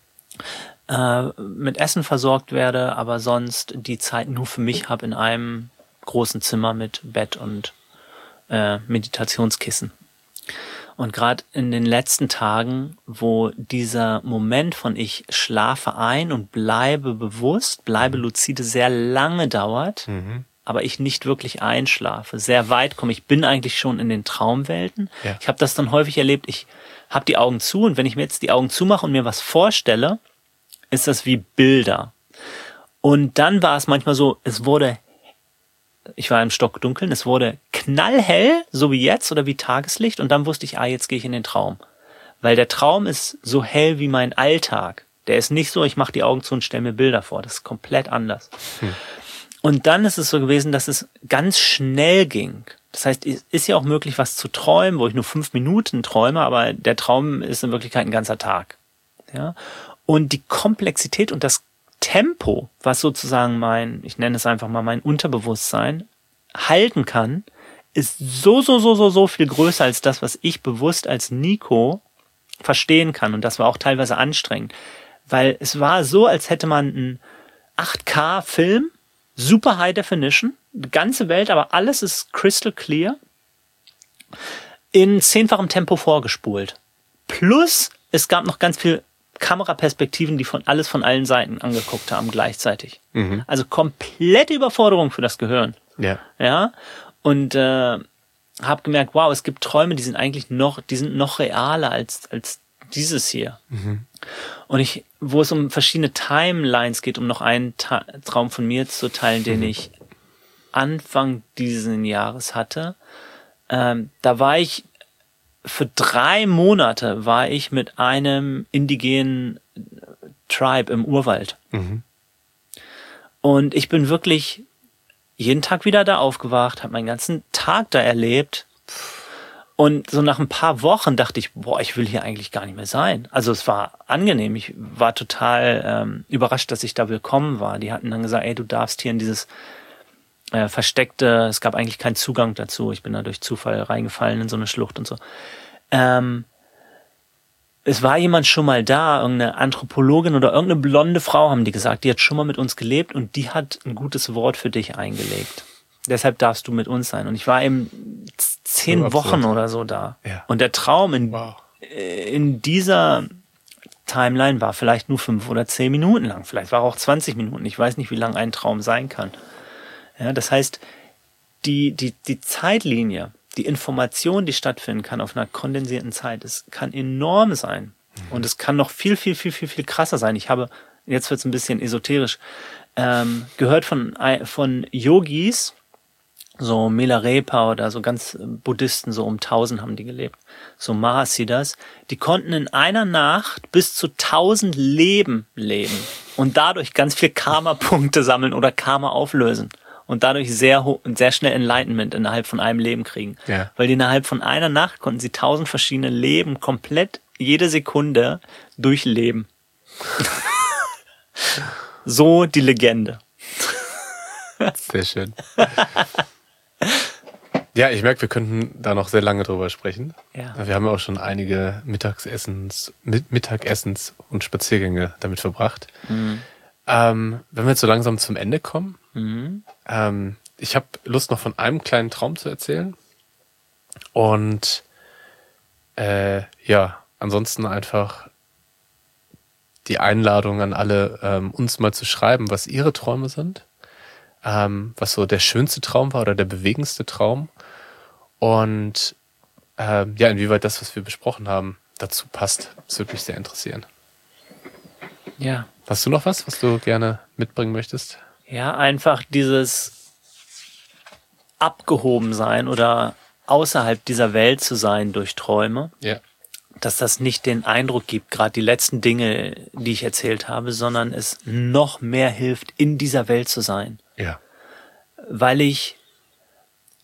mit Essen versorgt werde, aber sonst die Zeit nur für mich habe in einem großen Zimmer mit Bett und Meditationskissen. Und gerade in den letzten Tagen, wo dieser Moment von ich schlafe ein und bleibe bewusst, bleibe lucide sehr lange dauert, aber ich nicht wirklich einschlafe, sehr weit komme. Ich bin eigentlich schon in den Traumwelten. Ja. Ich habe das dann häufig erlebt, ich habe die Augen zu und wenn ich mir jetzt die Augen zumache und mir was vorstelle, ist das wie Bilder. Und dann war es manchmal so, ich war im Stockdunkeln, es wurde knallhell, so wie jetzt oder wie Tageslicht und dann wusste ich, jetzt gehe ich in den Traum. Weil der Traum ist so hell wie mein Alltag. Der ist nicht so, ich mache die Augen zu und stelle mir Bilder vor. Das ist komplett anders. Und dann ist es so gewesen, dass es ganz schnell ging. Das heißt, es ist ja auch möglich, was zu träumen, wo ich nur 5 Minuten träume, aber der Traum ist in Wirklichkeit ein ganzer Tag. Ja? Und die Komplexität und das Tempo, was sozusagen ich nenne es einfach mal mein Unterbewusstsein, halten kann, ist so viel größer als das, was ich bewusst als Nico verstehen kann. Und das war auch teilweise anstrengend, weil es war so, als hätte man einen 8K-Film, super High Definition, die ganze Welt, aber alles ist crystal clear, in 10-fachem Tempo vorgespult. Plus, es gab noch ganz viel Kameraperspektiven, die alles von allen Seiten angeguckt haben gleichzeitig. Also komplette Überforderung für das Gehirn. Ja. Und habe gemerkt, wow, es gibt Träume, die sind noch realer als dieses hier. Und wo es um verschiedene Timelines geht, um noch einen Traum von mir zu teilen, den ich Anfang dieses Jahres hatte. Da war ich für 3 Monate mit einem indigenen Tribe im Urwald. Und ich bin wirklich jeden Tag wieder da aufgewacht, habe meinen ganzen Tag da erlebt. Und so nach ein paar Wochen dachte ich, ich will hier eigentlich gar nicht mehr sein. Also es war angenehm. Ich war total überrascht, dass ich da willkommen war. Die hatten dann gesagt, du darfst hier in dieses versteckte, es gab eigentlich keinen Zugang dazu. Ich bin da durch Zufall reingefallen in so eine Schlucht und so. Es war jemand schon mal da, irgendeine Anthropologin oder irgendeine blonde Frau, haben die gesagt, die hat schon mal mit uns gelebt und die hat ein gutes Wort für dich eingelegt. Deshalb darfst du mit uns sein. Und ich war eben 10 Wochen oder so da. Ja. Und der Traum in dieser Timeline war vielleicht nur 5 oder 10 Minuten lang. Vielleicht war auch 20 Minuten. Ich weiß nicht, wie lang ein Traum sein kann. Ja, das heißt, die Zeitlinie, die Information, die stattfinden kann auf einer kondensierten Zeit, es kann enorm sein. Und es kann noch viel krasser sein. Ich habe, jetzt wird es ein bisschen esoterisch, gehört von Yogis, so Milarepa oder so ganz Buddhisten, so um 1000 haben die gelebt, so Mahasiddhas, die konnten in einer Nacht bis zu 1000 Leben leben und dadurch ganz viel Karma-Punkte sammeln oder Karma auflösen und dadurch sehr schnell Enlightenment innerhalb von einem Leben kriegen. Ja. Weil die innerhalb von einer Nacht konnten sie 1000 verschiedene Leben komplett jede Sekunde durchleben. So die Legende. Sehr schön. Ja, ich merke, wir könnten da noch sehr lange drüber sprechen. Ja. Wir haben ja auch schon einige Mittagessens und Spaziergänge damit verbracht. Wenn wir jetzt so langsam zum Ende kommen, ich habe Lust, noch von einem kleinen Traum zu erzählen. Und ansonsten einfach die Einladung an alle, uns mal zu schreiben, was ihre Träume sind. Was so der schönste Traum war oder der bewegendste Traum. Und inwieweit das, was wir besprochen haben, dazu passt. Das würde mich sehr interessieren. Ja. Hast du noch was du gerne mitbringen möchtest? Ja, einfach dieses Abgehobensein oder außerhalb dieser Welt zu sein durch Träume. Ja. Dass das nicht den Eindruck gibt, gerade die letzten Dinge, die ich erzählt habe, sondern es noch mehr hilft, in dieser Welt zu sein. Ja. Weil ich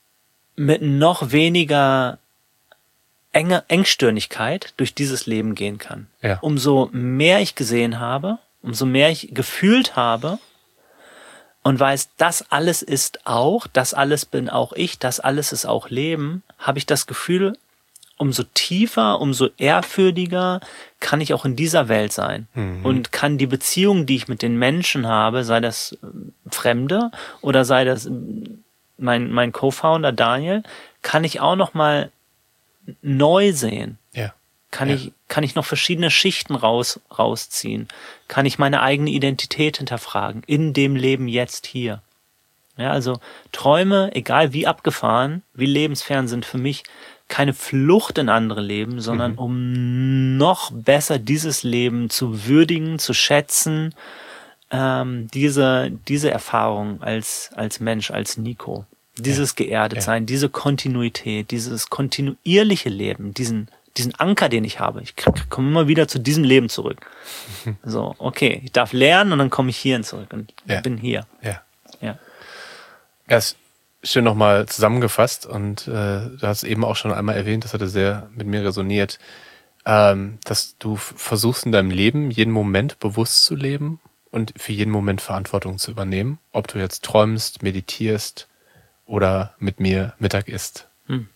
mit noch weniger Engstirnigkeit durch dieses Leben gehen kann. Ja. Umso mehr ich gesehen habe, umso mehr ich gefühlt habe und weiß, das alles ist auch, das alles bin auch ich, das alles ist auch Leben, habe ich das Gefühl, umso tiefer, umso ehrfürchtiger kann ich auch in dieser Welt sein und kann die Beziehung, die ich mit den Menschen habe, sei das Fremde oder sei das mein Co-Founder Daniel, kann ich auch noch mal neu sehen. Ja. Kann ich noch verschiedene Schichten rausziehen? Kann ich meine eigene Identität hinterfragen in dem Leben jetzt hier? Ja, also Träume, egal wie abgefahren, wie lebensfern, sind für mich keine Flucht in andere Leben, sondern um noch besser dieses Leben zu würdigen, zu schätzen, diese Erfahrung als Mensch, als Nico. Dieses Geerdetsein, diese Kontinuität, dieses kontinuierliche Leben, diesen Anker, den ich habe. Ich komme immer wieder zu diesem Leben zurück. So, okay, ich darf lernen und dann komme ich hierhin zurück und bin hier. Ja. Ja. Erst schön nochmal zusammengefasst und du hast eben auch schon einmal erwähnt, das hatte sehr mit mir resoniert, dass du versuchst in deinem Leben jeden Moment bewusst zu leben und für jeden Moment Verantwortung zu übernehmen, ob du jetzt träumst, meditierst oder mit mir Mittag isst.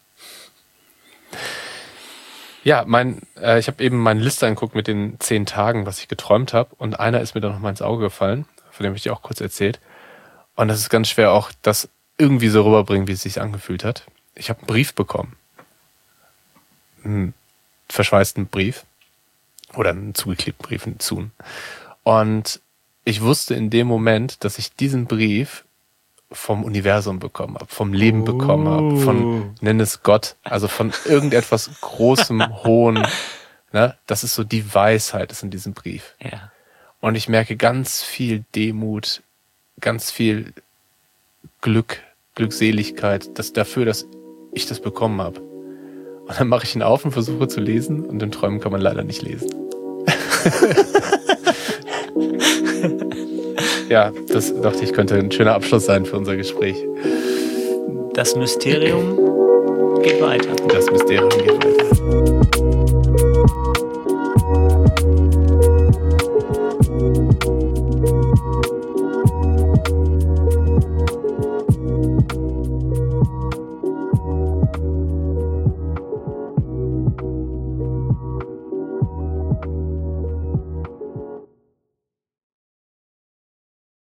Ja, ich habe eben meine Liste angeguckt mit den 10 Tagen, was ich geträumt habe, und einer ist mir dann noch mal ins Auge gefallen, von dem habe ich dir auch kurz erzählt. Und das ist ganz schwer auch, das irgendwie so rüberbringen, wie es sich angefühlt hat. Ich habe einen Brief bekommen. Einen verschweißten Brief. Oder einen zugeklebten Brief, einen Zun. Und ich wusste in dem Moment, dass ich diesen Brief vom Universum bekommen habe, vom Leben bekommen habe, von, nenn es Gott, also von irgendetwas Großem, Hohen. Ne? Das ist so die Weisheit, ist in diesem Brief. Ja. Und ich merke ganz viel Demut, ganz viel Glück, Glückseligkeit, dafür, dass ich das bekommen habe. Und dann mache ich ihn auf und versuche zu lesen, und in Träumen kann man leider nicht lesen. Ja, das dachte ich, könnte ein schöner Abschluss sein für unser Gespräch. Das Mysterium geht weiter. Das Mysterium geht weiter.